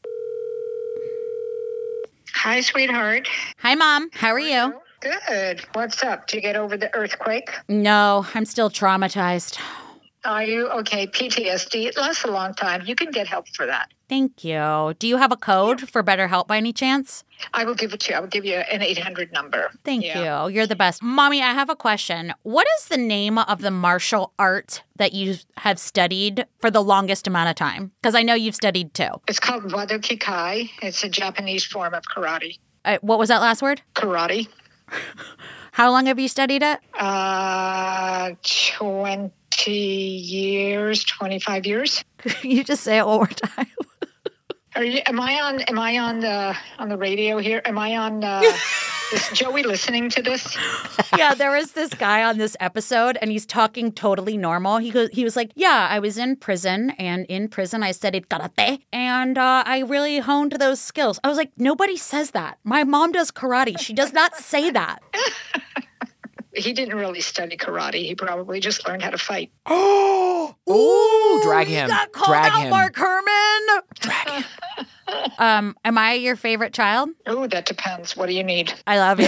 K: Hi, sweetheart.
B: Hi, Mom. How are you?
K: Good. What's up? Did you get over the earthquake?
B: No, I'm still traumatized.
K: Are you? Okay, PTSD. It lasts a long time. You can get help for that.
B: Thank you. Do you have a code for BetterHelp by any chance?
K: I will give it to you. I will give you an 800 number.
B: Thank you. You're the best. Mommy, I have a question. What is the name of the martial art that you have studied for the longest amount of time? Because I know you've studied too.
K: It's called Wado Kikai. It's a Japanese form of karate.
B: What was that last word?
K: Karate.
B: How long have you studied it?
K: 20 years, 25 years.
B: Can you just say it one more time?
K: Am I on the radio here? Am I on? Is Joey listening to this?
B: Yeah, there was this guy on this episode, and he's talking totally normal. He was like, "Yeah, I was in prison, and in prison I studied karate, and I really honed those skills." I was like, "Nobody says that. My mom does karate. She does not say that."
K: He didn't really study karate. He probably just learned how to fight.
A: Ooh, drag him.
B: Got called
A: Drag
B: out,
A: him.
B: Mark Herman. Drag him. Am I your favorite child?
K: Oh, that depends. What do you need?
B: I love you.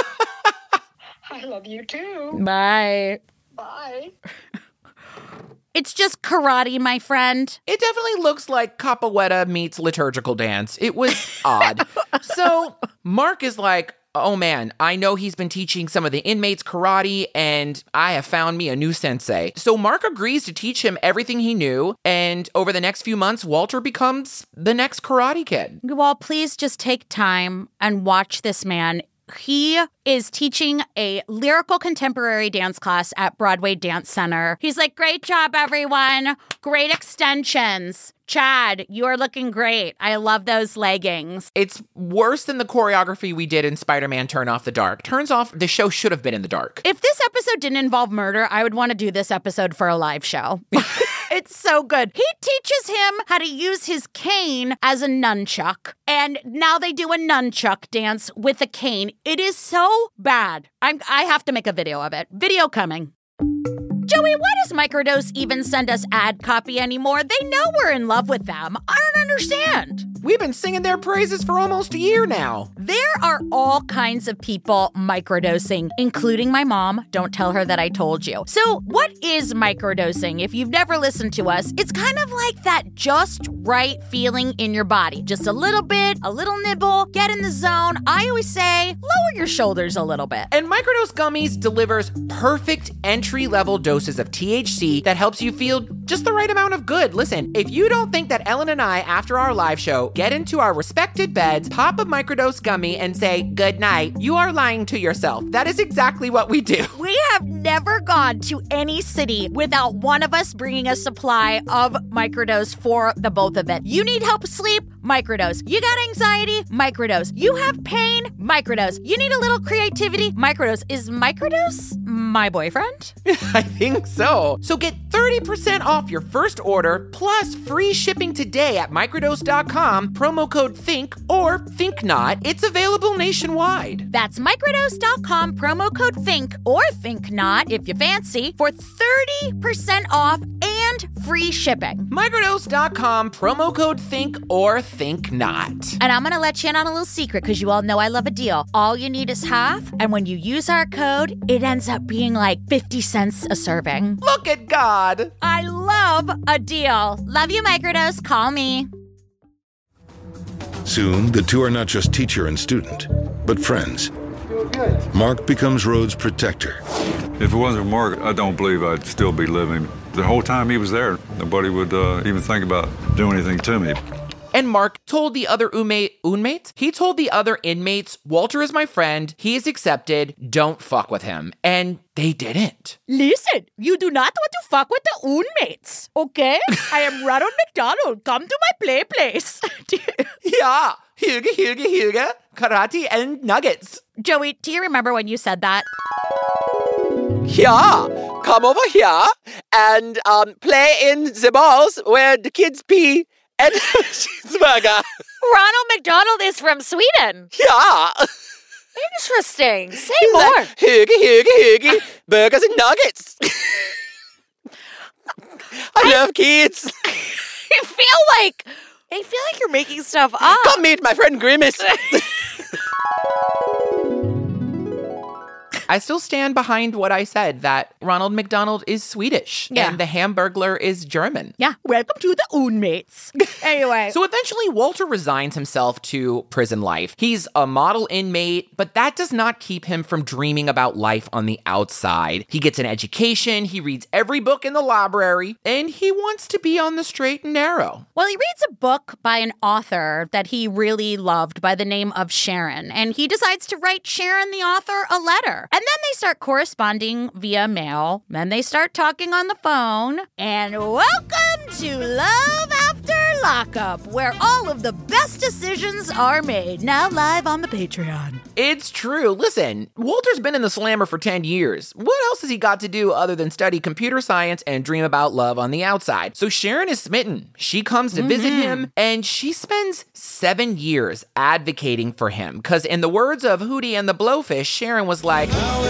K: I love you too.
B: Bye.
K: Bye.
B: It's just karate, my friend.
A: It definitely looks like capoeira meets liturgical dance. It was odd. So Mark is like, oh man, I know he's been teaching some of the inmates karate, and I have found me a new sensei. So Mark agrees to teach him everything he knew, and over the next few months, Walter becomes the next Karate Kid.
B: Well, please just take time and watch this man. He is teaching a lyrical contemporary dance class at Broadway Dance Center. He's like, "Great job, everyone. Great extensions. Chad, you are looking great. I love those leggings."
A: It's worse than the choreography we did in Spider-Man Turn Off the Dark. Turns off, the show should have been in the dark.
B: If this episode didn't involve murder, I would want to do this episode for a live show. It's so good. He teaches him how to use his cane as a nunchuck. And now they do a nunchuck dance with a cane. It is so bad. I have to make a video of it. Video coming. Joey, why does Microdose even send us ad copy anymore? They know we're in love with them. I don't understand.
A: We've been singing their praises for almost a year now.
B: There are all kinds of people microdosing, including my mom. Don't tell her that I told you. So what is microdosing? If you've never listened to us, it's kind of like that just right feeling in your body. Just a little bit, a little nibble, get in the zone. I always say, lower your shoulders a little bit.
A: And Microdose Gummies delivers perfect entry-level doses of THC that helps you feel just the right amount of good. Listen, if you don't think that Ellen and I, after our live show, get into our respected beds, pop a Microdose gummy, and say good night, you are lying to yourself. That is exactly what we do.
B: We have never gone to any city without one of us bringing a supply of Microdose for the both of it. You need help sleep? Microdose. You got anxiety? Microdose. You have pain? Microdose. You need a little creativity? Microdose. Is Microdose my boyfriend?
A: I think so. So get 30% off your first order plus free shipping today at microdose.com, promo code THINK or ThinkNot. It's available nationwide.
B: That's microdose.com, promo code THINK or ThinkNot if you fancy, for 30% off and free shipping.
A: Microdose.com, promo code THINK or ThinkNot.
B: And I'm going to let you in on a little secret because you all know I love a deal. All you need is half, and when you use our code, it ends up being like 50 cents a serving.
A: Look at God.
B: I love a deal. Love you, Microdose. Call me.
C: Soon, the two are not just teacher and student, but friends. Mark becomes Rhodes' protector.
D: If it wasn't for Mark, I don't believe I'd still be living. The whole time he was there, nobody would even think about doing anything to me.
A: And Mark told the other inmates? He told the other inmates, Walter is my friend, he is accepted, don't fuck with him. And they didn't.
B: Listen, you do not want to fuck with the inmates, okay? I am Ronald McDonald. Come to my place.
A: Yeah, Huga, karate and nuggets.
B: Joey, do you remember when you said that?
L: Yeah, come over here and play in the balls where the kids pee and cheeseburger.
M: Ronald McDonald is from Sweden.
L: Yeah.
M: Interesting. Say more.
L: Like, hoogie, burgers and nuggets. I love kids.
M: I feel like you're making stuff up.
L: Come meet my friend Grimace.
A: I still stand behind what I said, that Ronald McDonald is Swedish and the Hamburglar is German.
B: Yeah, welcome to the Unmates. Anyway.
A: So eventually, Walter resigns himself to prison life. He's a model inmate, but that does not keep him from dreaming about life on the outside. He gets an education, he reads every book in the library, and he wants to be on the straight and narrow.
B: Well, he reads a book by an author that he really loved by the name of Sharon, and he decides to write Sharon, the author, a letter. And then they start corresponding via mail. Then they start talking on the phone. And welcome to Love After Lockup, where all of the best decisions are made. Now live on the Patreon.
A: It's true. Listen, Walter's been in the slammer for 10 years. What else has he got to do other than study computer science and dream about love on the outside? So Sharon is smitten. She comes to visit him, and she spends 7 years advocating for him. Because in the words of Hootie and the Blowfish, Sharon was like,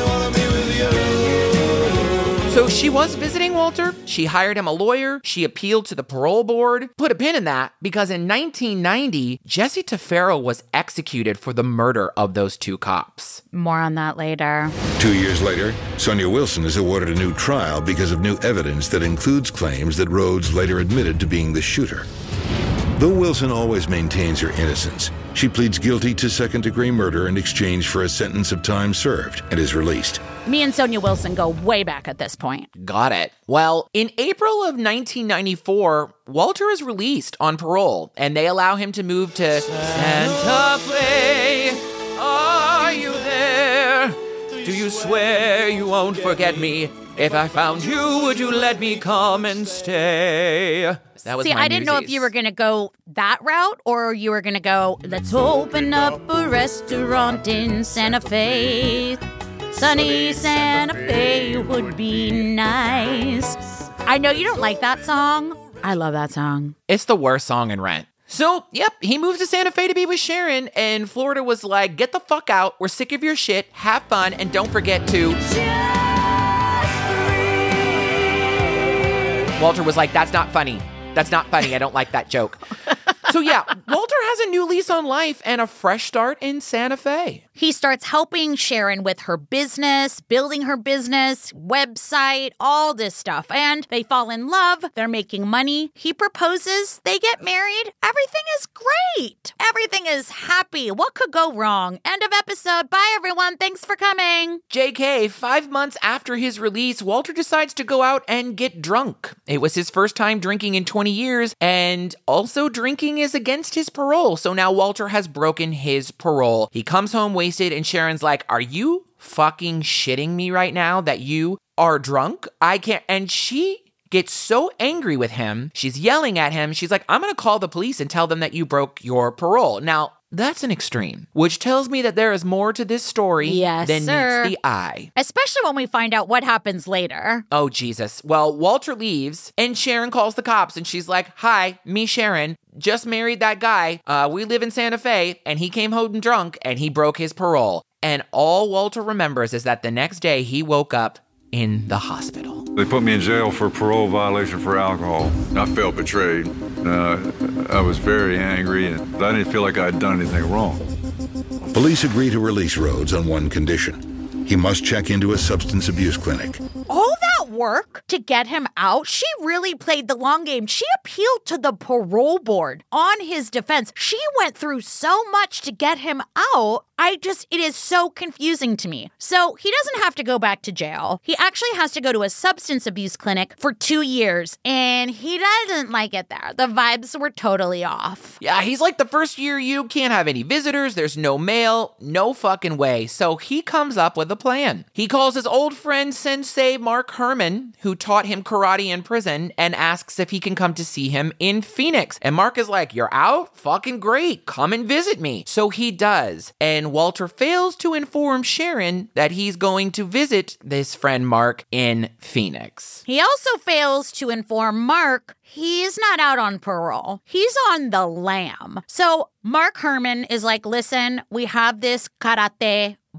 A: so she was visiting Walter. She hired him a lawyer. She appealed to the parole board. Put a pin in that, because in 1990, Jesse Tefero was executed for the murder of those 2 cops.
B: More on that later.
C: 2 years later, Sonia Wilson is awarded a new trial because of new evidence that includes claims that Rhodes later admitted to being the shooter. Though Wilson always maintains her innocence, she pleads guilty to second-degree murder in exchange for a sentence of time served and is released.
B: Me and Sonia Wilson go way back at this point.
A: Got it. Well, in April of 1994, Walter is released on parole, and they allow him to move to Santa Fe. Are you there? Do you swear you won't forget me? If I found you, would you let me come and stay? That was
B: I didn't know if you were going to go that route or you were going to go, let's open up a restaurant in Santa Fe. Sunny Santa Fe would be nice. I know you don't like that song. I love that song.
A: It's the worst song in Rent. So, yep, he moved to Santa Fe to be with Sharon, and Florida was like, get the fuck out. We're sick of your shit. Have fun, and don't forget to... Walter was like, that's not funny. That's not funny. I don't like that joke. So yeah, Walter has a new lease on life and a fresh start in Santa Fe.
B: He starts helping Sharon with her business, building her business, website, all this stuff. And they fall in love. They're making money. He proposes. They get married. Everything is great. Everything is happy. What could go wrong? End of episode. Bye, everyone. Thanks for coming.
A: JK, 5 months after his release, Walter decides to go out and get drunk. It was his first time drinking in 20 years, and also drinking is against his parole. So now Walter has broken his parole. He comes home wasted, and Sharon's like, are you fucking shitting me right now that you are drunk? I can't. And she gets so angry with him. She's yelling at him. She's like, I'm going to call the police and tell them that you broke your parole. Now, that's an extreme, which tells me that there is more to this story than meets the eye.
B: Especially when we find out what happens later.
A: Oh, Jesus. Well, Walter leaves, and Sharon calls the cops, and she's like, hi, me, Sharon, just married that guy. We live in Santa Fe, and he came home drunk, and he broke his parole. And all Walter remembers is that the next day he woke up in the hospital.
D: They put me in jail for parole violation for alcohol. I felt betrayed. I was very angry, and I didn't feel like I had done anything wrong.
C: Police agree to release Rhodes on one condition. He must check into a substance abuse clinic.
B: All that work to get him out? She really played the long game. She appealed to the parole board on his defense. She went through so much to get him out. It is so confusing to me. So he doesn't have to go back to jail. He actually has to go to a substance abuse clinic for 2 years, and he doesn't like it there. The vibes were totally off.
A: Yeah, he's like, the first year you can't have any visitors, there's no mail, no fucking way. So he comes up with a plan. He calls his old friend Sensei Mark Herman, who taught him karate in prison, and asks if he can come to see him in Phoenix. And Mark is like, you're out? Fucking great. Come and visit me. So he does. And Walter fails to inform Sharon that he's going to visit this friend Mark in Phoenix.
B: He also fails to inform Mark he's not out on parole. He's on the lam. So Mark Herman is like, listen, we have this karate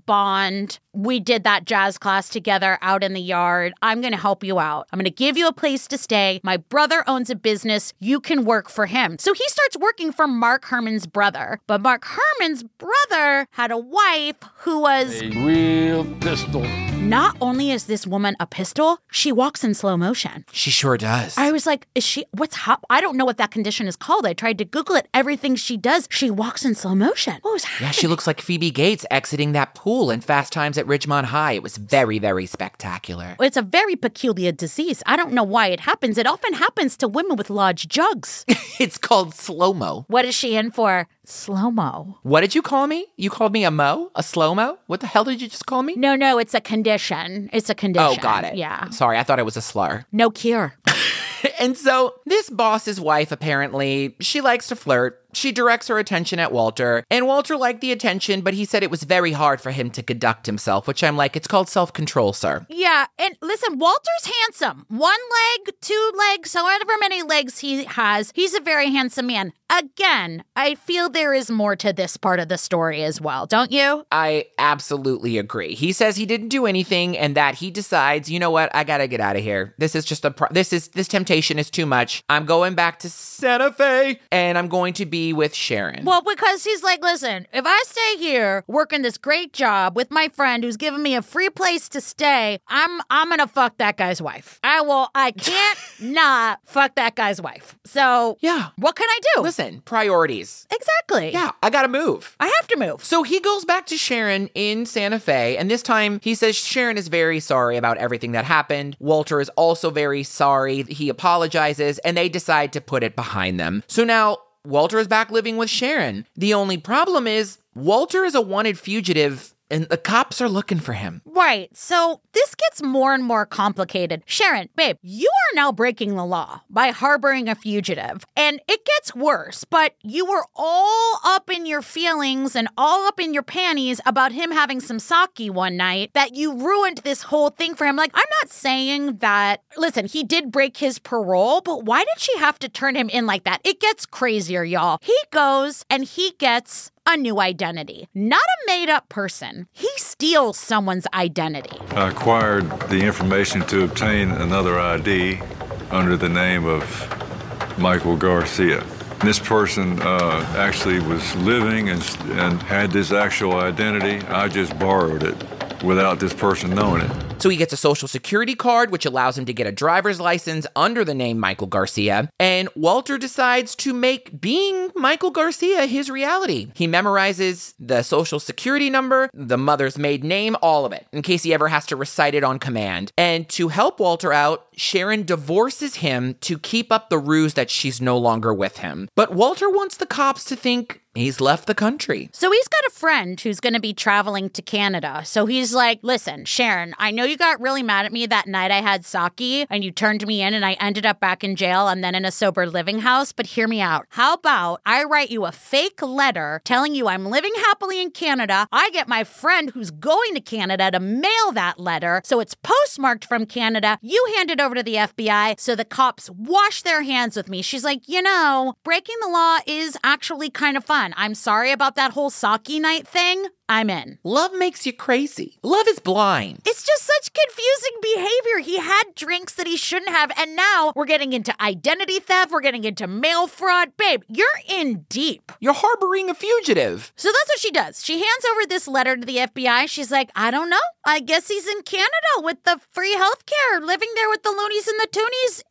B: bond. We did that jazz class together out in the yard. I'm going to help you out. I'm going to give you a place to stay. My brother owns a business. You can work for him. So he starts working for Mark Herman's brother. But Mark Herman's brother had a wife who was...
J: a real pistol.
B: Not only is this woman a pistol, she walks in slow motion.
A: She sure does.
B: I was like, is she... I don't know what that condition is called. I tried to Google it. Everything she does, she walks in slow motion. What was happening?
A: Yeah, she looks like Phoebe Gates exiting that pool in Fast Times at Ridgemont High. It was very, very spectacular.
B: It's a very peculiar disease. I don't know why it happens. It often happens to women with large jugs.
A: It's called slow-mo.
B: What is she in for? Slow-mo.
A: What did you call me? You called me a mo? A slow-mo? What the hell did you just call me?
B: No, it's a condition. It's a condition.
A: Oh, got it.
B: Yeah.
A: Sorry, I thought it was a slur.
B: No cure.
A: And so this boss's wife, apparently, she likes to flirt. She directs her attention at Walter, and Walter liked the attention, but he said it was very hard for him to conduct himself, which I'm like, it's called self-control, sir.
B: Yeah, and listen, Walter's handsome. 1 leg, 2 legs, however many legs he has, he's a very handsome man. Again, I feel there is more to this part of the story as well, don't you?
A: I absolutely agree. He says he didn't do anything, and that he decides, you know what, I gotta get out of here. This is just this temptation is too much. I'm going back to Santa Fe, and I'm going to be with Sharon.
B: Well, because he's like, listen, if I stay here working this great job with my friend who's giving me a free place to stay, I'm gonna fuck that guy's wife. I can't not fuck that guy's wife. So,
A: yeah,
B: what can I do?
A: Listen, priorities.
B: Exactly.
A: Yeah, I gotta move.
B: I have to move.
A: So he goes back to Sharon in Santa Fe, and this time he says Sharon is very sorry about everything that happened. Walter is also very sorry. He apologizes, and they decide to put it behind them. So now Walter is back living with Sharon. The only problem is Walter is a wanted fugitive, and the cops are looking for him.
B: Right. So this gets more and more complicated. Sharon, babe, you are now breaking the law by harboring a fugitive. And it gets worse, but you were all up in your feelings and all up in your panties about him having some sake one night that you ruined this whole thing for him. Like, I'm not saying that, listen, he did break his parole, but why did she have to turn him in like that? It gets crazier, y'all. He goes and he gets a new identity. Not a made-up person. He steals someone's identity.
D: I acquired the information to obtain another ID under the name of Michael Garcia. This person actually was living and had this actual identity. I just borrowed it without this person knowing it.
A: So he gets a social security card, which allows him to get a driver's license under the name Michael Garcia. And Walter decides to make being Michael Garcia his reality. He memorizes the social security number, the mother's maiden name, all of it, in case he ever has to recite it on command. And to help Walter out, Sharon divorces him to keep up the ruse that she's no longer with him. But Walter wants the cops to think he's left the country.
B: So he's got a friend who's going to be traveling to Canada. So he's like, listen, Sharon, I know you got really mad at me that night I had sake and you turned me in and I ended up back in jail and then in a sober living house. But hear me out. How about I write you a fake letter telling you I'm living happily in Canada. I get my friend who's going to Canada to mail that letter. So it's postmarked from Canada. You hand it over to the FBI so the cops wash their hands with me. She's like, you know, breaking the law is actually kind of fun. I'm sorry about that whole sake night thing. I'm in.
A: Love makes you crazy. Love is blind.
B: It's just such confusing behavior. He had drinks that he shouldn't have, and now we're getting into identity theft. We're getting into mail fraud. Babe, you're in deep.
A: You're harboring a fugitive.
B: So that's what she does. She hands over this letter to the FBI. She's like, I don't know. I guess he's in Canada with the free health care, living there with the loonies and the toonies.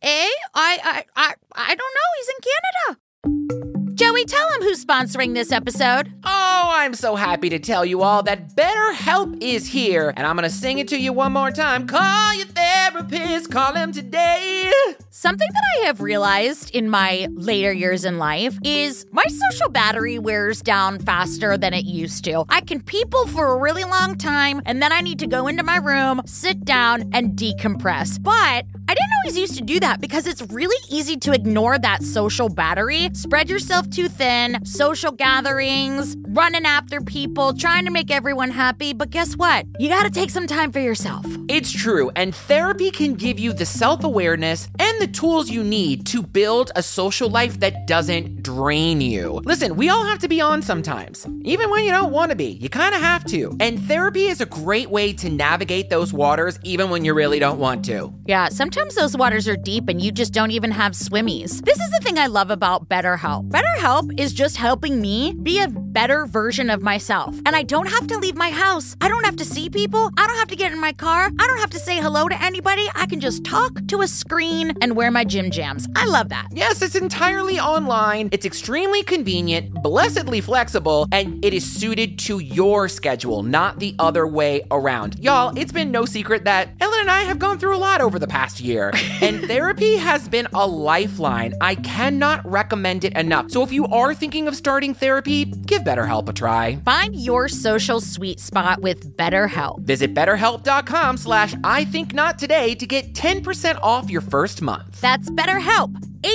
B: I don't know. He's in Canada. Joey, tell him who's sponsoring this episode.
A: Oh, I'm so happy to tell you all that BetterHelp is here. And I'm going to sing it to you one more time. Call your therapist. Call him today.
B: Something that I have realized in my later years in life is my social battery wears down faster than it used to. I can people for a really long time, and then I need to go into my room, sit down, and decompress. But I didn't know always used to do that because it's really easy to ignore that social battery. Spread yourself too thin, social gatherings, running after people, trying to make everyone happy. But guess what? You gotta take some time for yourself.
A: It's true, and therapy can give you the self-awareness and the tools you need to build a social life that doesn't drain you. Listen, we all have to be on sometimes. Even when you don't want to be, you kind of have to. And therapy is a great way to navigate those waters even when you really don't want to.
B: Yeah, sometimes those waters are deep and you just don't even have swimmies. This is the thing I love about BetterHelp. BetterHelp is just helping me be a better version of myself. And I don't have to leave my house. I don't have to see people. I don't have to get in my car. I don't have to say hello to anybody. I can just talk to a screen and wear my gym jams. I love that.
A: Yes, it's entirely online. It's extremely convenient, blessedly flexible, and it is suited to your schedule, not the other way around. Y'all, it's been no secret that Ellen and I have gone through a lot over the past year, and therapy has been a lifeline. I cannot recommend it enough. So if you are thinking of starting therapy, give BetterHelp a try.
B: Find your social sweet spot with BetterHelp.
A: Visit BetterHelp.com/IThinkNot today to get 10% off your first month.
B: That's BetterHelp.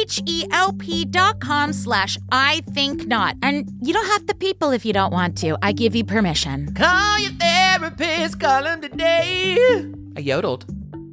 B: HELP.com/IThinkNot. And you don't have to people if you don't want to. I give you permission.
A: Call your therapist, call him today. I yodeled.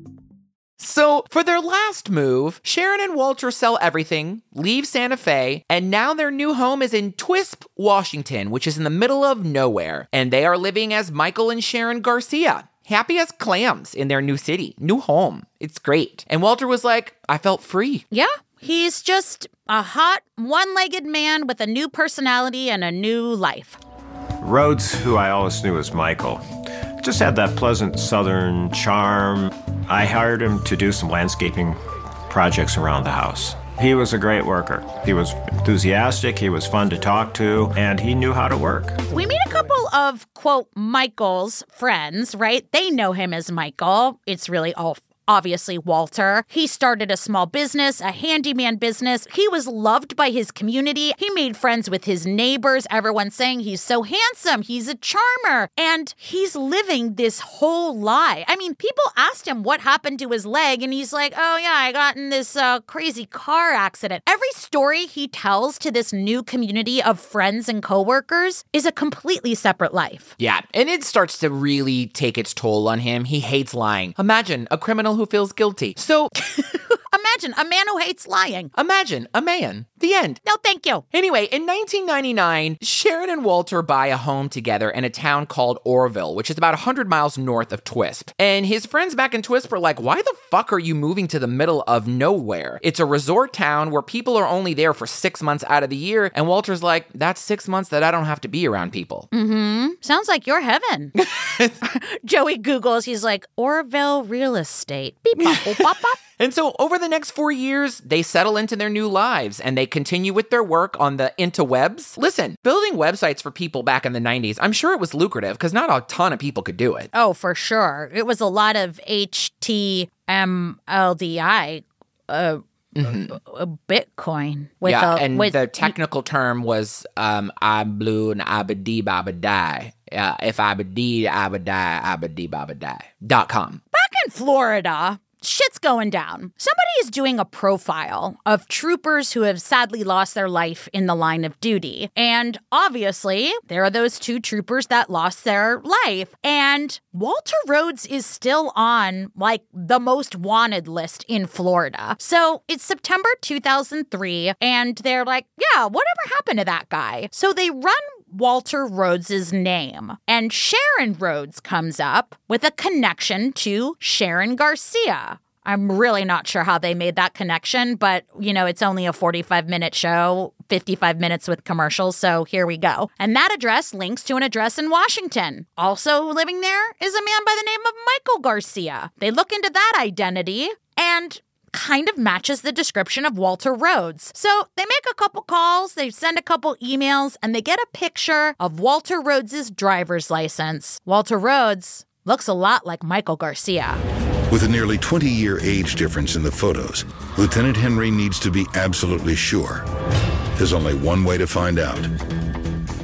A: So, for their last move, Sharon and Walter sell everything, leave Santa Fe, and now their new home is in Twisp, Washington, which is in the middle of nowhere. And they are living as Michael and Sharon Garcia. Happy as clams in their new city, new home. It's great. And Walter was like, I felt free.
B: Yeah, he's just a hot, one-legged man with a new personality and a new life.
N: Rhodes, who I always knew as Michael, just had that pleasant southern charm. I hired him to do some landscaping projects around the house. He was a great worker. He was enthusiastic, he was fun to talk to, and he knew how to work.
B: We meet a couple of, quote, Michael's friends, right? They know him as Michael. It's really all obviously Walter. He started a small business, a handyman business. He was loved by his community. He made friends with his neighbors. Everyone's saying he's so handsome. He's a charmer. And he's living this whole lie. I mean, people asked him what happened to his leg, and he's like, oh yeah, I got in this crazy car accident. Every story he tells to this new community of friends and coworkers is a completely separate life.
A: Yeah, and it starts to really take its toll on him. He hates lying. Imagine a criminal who feels guilty. So
B: imagine a man who hates lying.
A: Imagine a man. The end.
B: No, thank you.
A: Anyway, in 1999, Sharon and Walter buy a home together in a town called Orville, which is about 100 miles north of Twisp. And his friends back in Twisp are like, why the fuck are you moving to the middle of nowhere? It's a resort town where people are only there for 6 months out of the year. And Walter's like, that's 6 months that I don't have to be around people.
B: Mm-hmm. Sounds like your heaven. Joey Googles, he's like, Orville real estate. Beep, bop, boop, bop, bop.
A: And so over the next 4 years, they settle into their new lives and they continue with their work on the interwebs. Listen, building websites for people back in the 90s, I'm sure it was lucrative because not a ton of people could do it.
B: Oh, for sure. It was a lot of HTMLDI, Bitcoin. With
A: the technical term was I'm blue and I ba dee ba ba die. If I ba dee, I ba die, I ba dee ba ba die.com.
B: Back in Florida, shit's going down. Somebody is doing a profile of troopers who have sadly lost their life in the line of duty. And obviously, there are those 2 troopers that lost their life. And Walter Rhodes is still on, like, the most wanted list in Florida. So it's September 2003, and they're like, yeah, whatever happened to that guy? So they run Walter Rhodes's name. And Sharon Rhodes comes up with a connection to Sharon Garcia. I'm really not sure how they made that connection, but, you know, it's only a 45-minute show, 55 minutes with commercials, so here we go. And that address links to an address in Washington. Also living there is a man by the name of Michael Garcia. They look into that identity and kind of matches the description of Walter Rhodes. So they make a couple calls, they send a couple emails, and they get a picture of Walter Rhodes's driver's license. Walter Rhodes looks a lot like Michael Garcia.
C: With a nearly 20-year age difference in the photos, Lieutenant Henry needs to be absolutely sure. There's only one way to find out.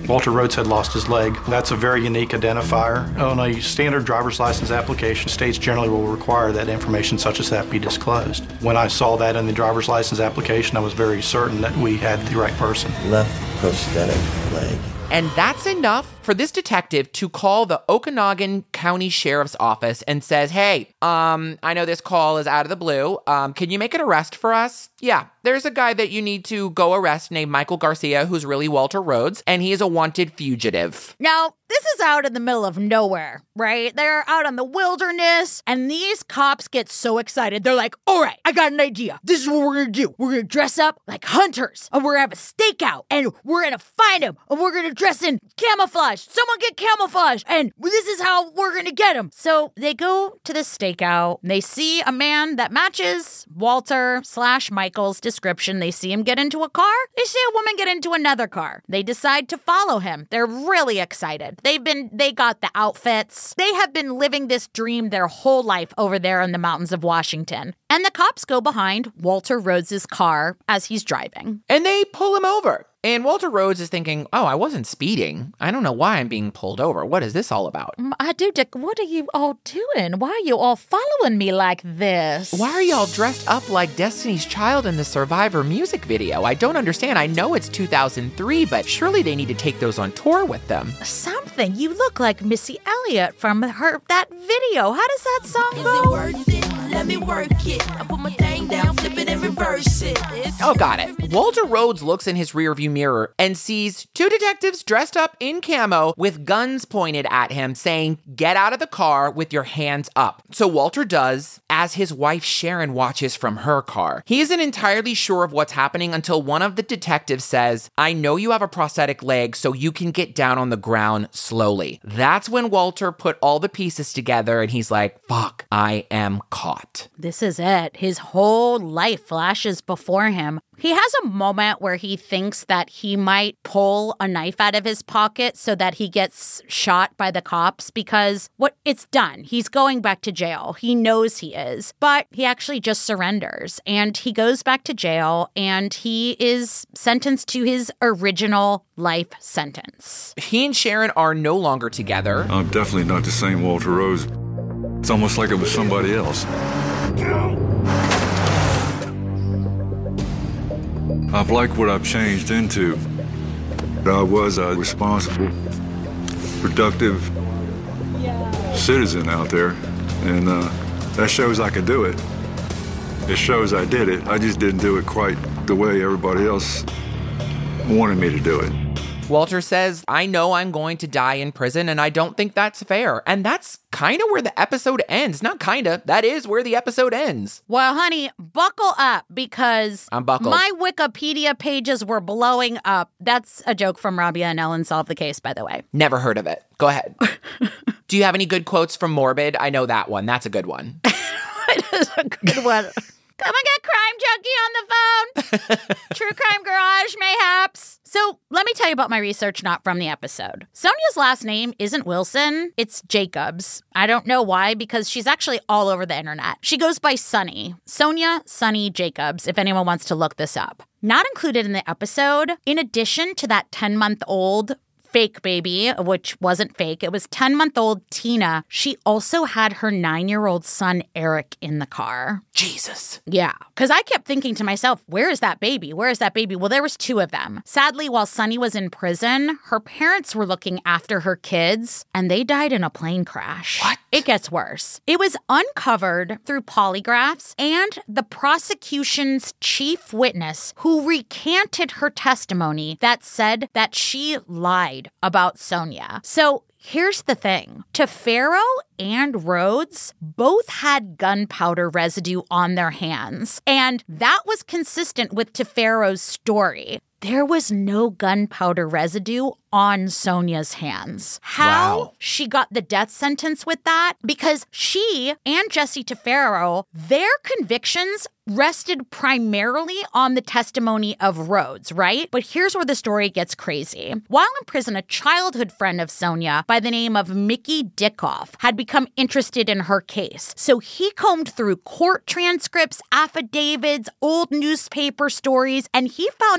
O: Walter Rhodes had lost his leg. That's a very unique identifier. On a standard driver's license application, states generally will require that information such as that be disclosed. When I saw that in the driver's license application, I was very certain that we had the right person.
P: Left prosthetic leg.
A: And that's enough for this detective to call the Okanogan County Sheriff's Office and says, hey, I know this call is out of the blue. Can you make an arrest for us? Yeah, there's a guy that you need to go arrest named Michael Garcia, who's really Walter Rhodes, and he is a wanted fugitive.
B: Now, this is out in the middle of nowhere, right? They're out in the wilderness, and these cops get so excited. They're like, all right, I got an idea. This is what we're gonna do. We're gonna dress up like hunters, and we're gonna have a stakeout, and we're gonna find them, and we're gonna dress in camouflage. Someone get camouflage, and this is how we're gonna get them. So they go to the stakeout, and they see a man that matches Walter/Michael's description. They see him get into a car. They see a woman get into another car. They decide to follow him. They're really excited. They got the outfits. They have been living this dream their whole life over there in the mountains of Washington. And the cops go behind Walter Rhodes' car as he's driving.
A: And they pull him over. And Walter Rhodes is thinking, oh, I wasn't speeding. I don't know why I'm being pulled over. What is this all about?
B: Dick, what are you all doing? Why are you all following me like this?
A: Why are y'all dressed up like Destiny's Child in the Survivor music video? I don't understand. I know it's 2003, but surely they need to take those on tour with them.
B: Something. You look like Missy Elliott from that video. How does that song go?
Q: Is it worth it? Let me work it. I put my thing down, flip it and reverse it.
A: Oh, got it. Walter Rhodes looks in his rearview mirror and sees two detectives dressed up in camo with guns pointed at him saying, get out of the car with your hands up. So Walter does, as his wife Sharon watches from her car. He isn't entirely sure of what's happening until one of the detectives says, I know you have a prosthetic leg, so you can get down on the ground slowly. That's when Walter put all the pieces together and he's like, fuck, I am caught.
B: This is it. His whole life flashes before him. He has a moment where he thinks that he might pull a knife out of his pocket so that he gets shot by the cops because it's done. He's going back to jail. He knows he is, but he actually just surrenders and he goes back to jail and he is sentenced to his original life sentence.
A: He and Sharon are no longer together.
D: I'm definitely not the same Walter Rhodes. It's almost like it was somebody else. I've liked what I've changed into. I was a responsible, productive citizen out there, and that shows I could do it. It shows I did it. I just didn't do it quite the way everybody else wanted me to do it.
A: Walter says, I know I'm going to die in prison, and I don't think that's fair. And that's kind of where the episode ends. Not kind of. That is where the episode ends.
B: Well, honey, buckle up because
A: I'm buckled.
B: My Wikipedia pages were blowing up. That's a joke from Rabia and Ellen Solve the Case, by the way.
A: Never heard of it. Go ahead. Do you have any good quotes from Morbid? I know that one. That's a good one.
B: It is a good one. Come and get Crime Junkie on the phone. True Crime Garage, mayhaps. So let me tell you about my research not from the episode. Sonia's last name isn't Wilson, it's Jacobs. I don't know why, because she's actually all over the internet. She goes by Sunny. Sonia Sunny Jacobs, if anyone wants to look this up. Not included in the episode, in addition to that 10-month-old fake baby, which wasn't fake. It was 10-month-old Tina. She also had her 9-year-old son, Eric, in the car.
A: Jesus.
B: Yeah. Because I kept thinking to myself, where is that baby? Where is that baby? Well, there was 2 of them. Sadly, while Sunny was in prison, her parents were looking after her kids, and they died in a plane crash.
A: What?
B: It gets worse. It was uncovered through polygraphs and the prosecution's chief witness who recanted her testimony that said that she lied about Sonia. So here's the thing. Tefero and Rhodes both had gunpowder residue on their hands, and that was consistent with Tefero's story. There was no gunpowder residue on Sonia's hands. How she got the death sentence with that? Because she and Jesse Tefero, their convictions rested primarily on the testimony of Rhodes, right? But here's where the story gets crazy. While in prison, a childhood friend of Sonia by the name of Mickey Dickoff had become interested in her case. So he combed through court transcripts, affidavits, old newspaper stories, and he found a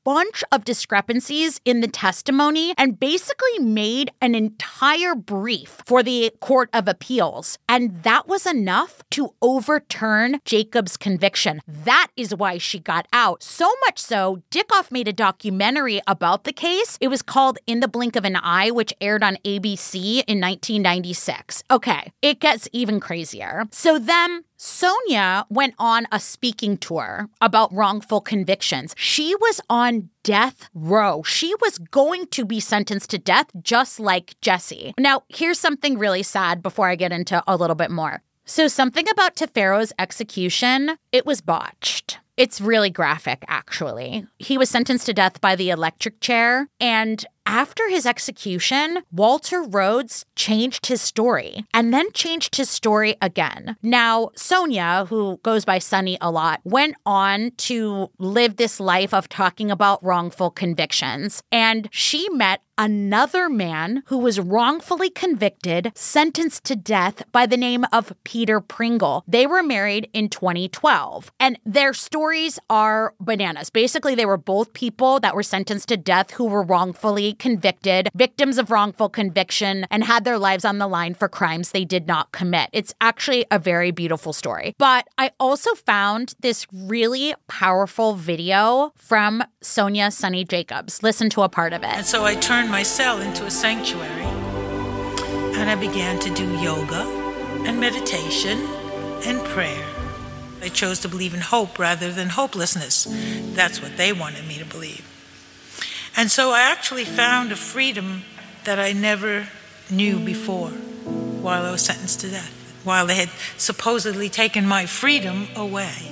B: bunch of discrepancies in the testimony and basically made an entire brief for the Court of Appeals. And that was enough to overturn Jacobs' conviction. That is why she got out. So much so, Dickoff made a documentary about the case. It was called In the Blink of an Eye, which aired on ABC in 1996. Okay, it gets even crazier. So then Sonia went on a speaking tour about wrongful convictions. She was on death row. She was going to be sentenced to death just like Jesse. Now, here's something really sad before I get into a little bit more. So something about Tefero's execution, it was botched. It's really graphic, actually. He was sentenced to death by the electric chair, and after his execution, Walter Rhodes changed his story and then changed his story again. Now, Sonia, who goes by Sunny a lot, went on to live this life of talking about wrongful convictions. And she met another man who was wrongfully convicted, sentenced to death by the name of Peter Pringle. They were married in 2012. And their stories are bananas. Basically, they were both people that were sentenced to death who were wrongfully convicted, victims of wrongful conviction, and had their lives on the line for crimes they did not commit. It's actually a very beautiful story. But I also found this really powerful video from Sonia Sunny Jacobs. Listen to a part of it.
R: And so I turned my cell into a sanctuary, and I began to do yoga and meditation and prayer. I chose to believe in hope rather than hopelessness. That's what they wanted me to believe. And so I actually found a freedom that I never knew before while I was sentenced to death, while they had supposedly taken my freedom away.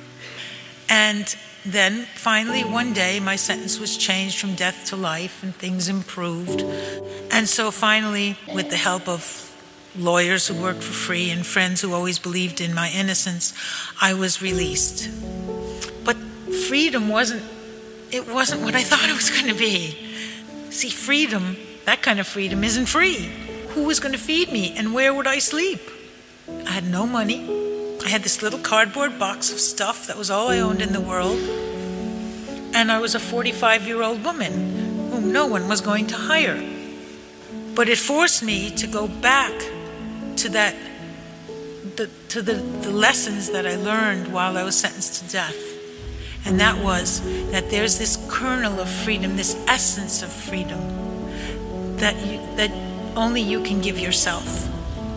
R: And then finally one day my sentence was changed from death to life and things improved. And so finally, with the help of lawyers who worked for free and friends who always believed in my innocence, I was released. But freedom wasn't what I thought it was going to be. See, freedom, that kind of freedom, isn't free. Who was going to feed me and where would I sleep? I had no money. I had this little cardboard box of stuff that was all I owned in the world. And I was a 45-year-old woman whom no one was going to hire. But it forced me to go back to the lessons that I learned while I was sentenced to death. And that was that there's this kernel of freedom, this essence of freedom that only you can give yourself.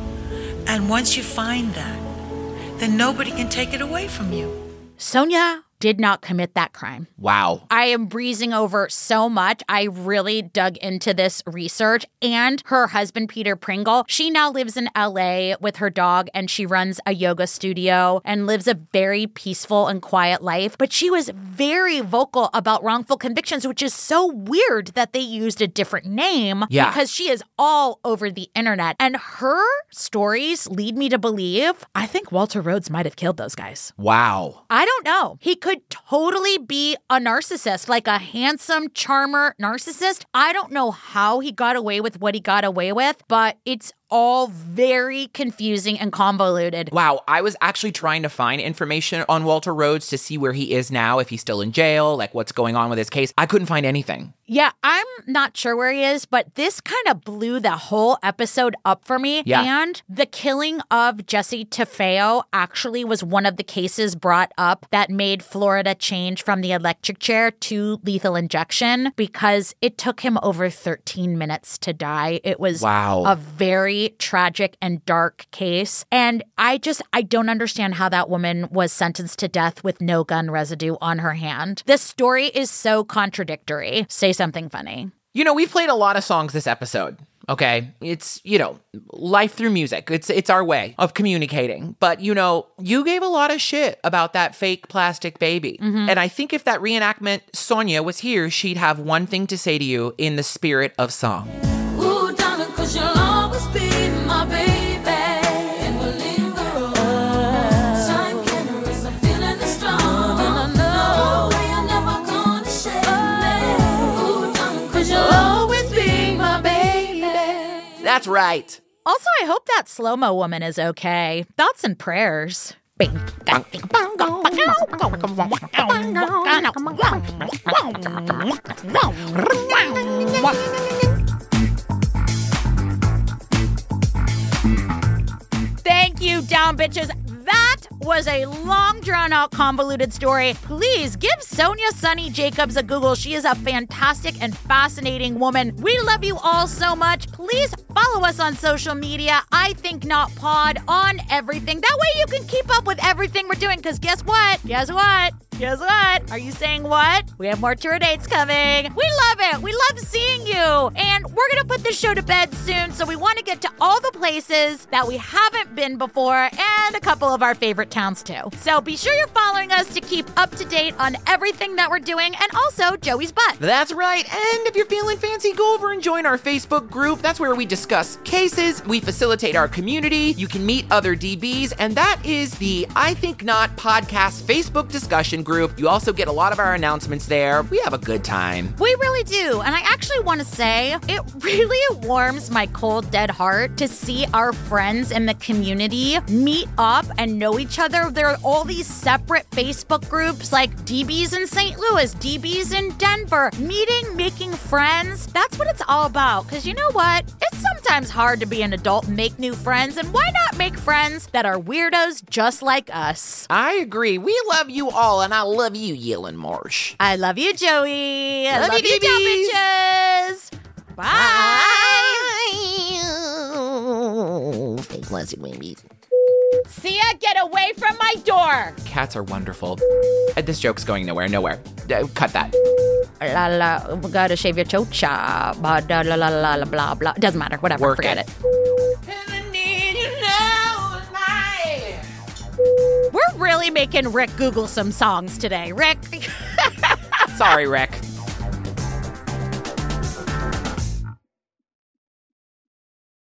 R: And once you find that, then nobody can take it away from you.
B: Sonia did not commit that crime.
A: Wow.
B: I am breezing over so much. I really dug into this research. And her husband, Peter Pringle, she now lives in LA with her dog, and she runs a yoga studio and lives a very peaceful and quiet life. But she was very vocal about wrongful convictions, which is so weird that they used a different name because she is all over the internet. And her stories lead me to believe, I think Walter Rhodes might have killed those guys.
A: Wow.
B: I don't know. He could totally be a narcissist, like a handsome charmer narcissist. I don't know how he got away with what he got away with, but it's all very confusing and convoluted.
A: Wow, I was actually trying to find information on Walter Rhodes to see where he is now, if he's still in jail, like what's going on with his case. I couldn't find anything.
B: Yeah, I'm not sure where he is, but this kind of blew the whole episode up for me.
A: Yeah.
B: And the killing of Jesse Tefeo actually was one of the cases brought up that made Florida change from the electric chair to lethal injection because it took him over 13 minutes to die. It was a very tragic and dark case. And I don't understand how that woman was sentenced to death with no gun residue on her hand. This story is so contradictory. Say something funny.
A: You know, we've played a lot of songs this episode. Okay, it's, life through music. It's our way of communicating. But, you gave a lot of shit about that fake plastic baby. Mm-hmm. And I think if that reenactment Sonia was here, she'd have one thing to say to you in the spirit of song.
Q: Ooh, darling, 'cause you'll always be my baby, and we'll linger on. Time can erase a feeling that's strong, and I know you're never gonna shake me. Ooh, darling, 'cause you'll always be my baby.
A: That's right.
B: Also, I hope that slow-mo woman is okay. Thoughts and prayers. Thank you, Down Bitches. That was a long, drawn-out, convoluted story. Please give Sonia Sunny Jacobs a Google. She is a fantastic and fascinating woman. We love you all so much. Please follow us on social media, I Think Not Pod, on everything. That way you can keep up with everything we're doing, because guess what? Guess what? Guess what? Are you saying what? We have more tour dates coming. We love it. We love seeing you. And we're going to put this show to bed soon, so we want to get to all the places that we haven't been before and a couple of our favorite towns, too. So be sure you're following us to keep up to date on everything that we're doing, and also Joey's butt.
A: That's right. And if you're feeling fancy, go over and join our Facebook group. That's where we discuss cases, we facilitate our community, you can meet other DBs, and that is the I Think Not podcast Facebook discussion group. You also get a lot of our announcements there. We have a good time.
B: We really do. And I actually want to say it really warms my cold, dead heart to see our friends in the community meet up and know each other. There are all these separate Facebook groups like DBs in St. Louis, DBs in Denver, meeting, making friends. That's what it's all about. Because you know what? It's sometimes hard to be an adult and make new friends. And why not make friends that are weirdos just like us?
A: I agree. We love you all, and I love you, Yellen Marsh.
B: I love you, Joey. I
A: Love you,
B: Down
A: DBs.
B: Bitches. Bye.
A: Classic baby.
B: Sia, get away from my door.
A: Cats are wonderful. This joke's going nowhere. Cut that.
B: La la, we gotta shave your chocha. Blah, blah, blah, blah, blah, blah. Doesn't matter. Whatever. Forget it. We're really making Rick Google some songs today. Rick.
A: Sorry, Rick.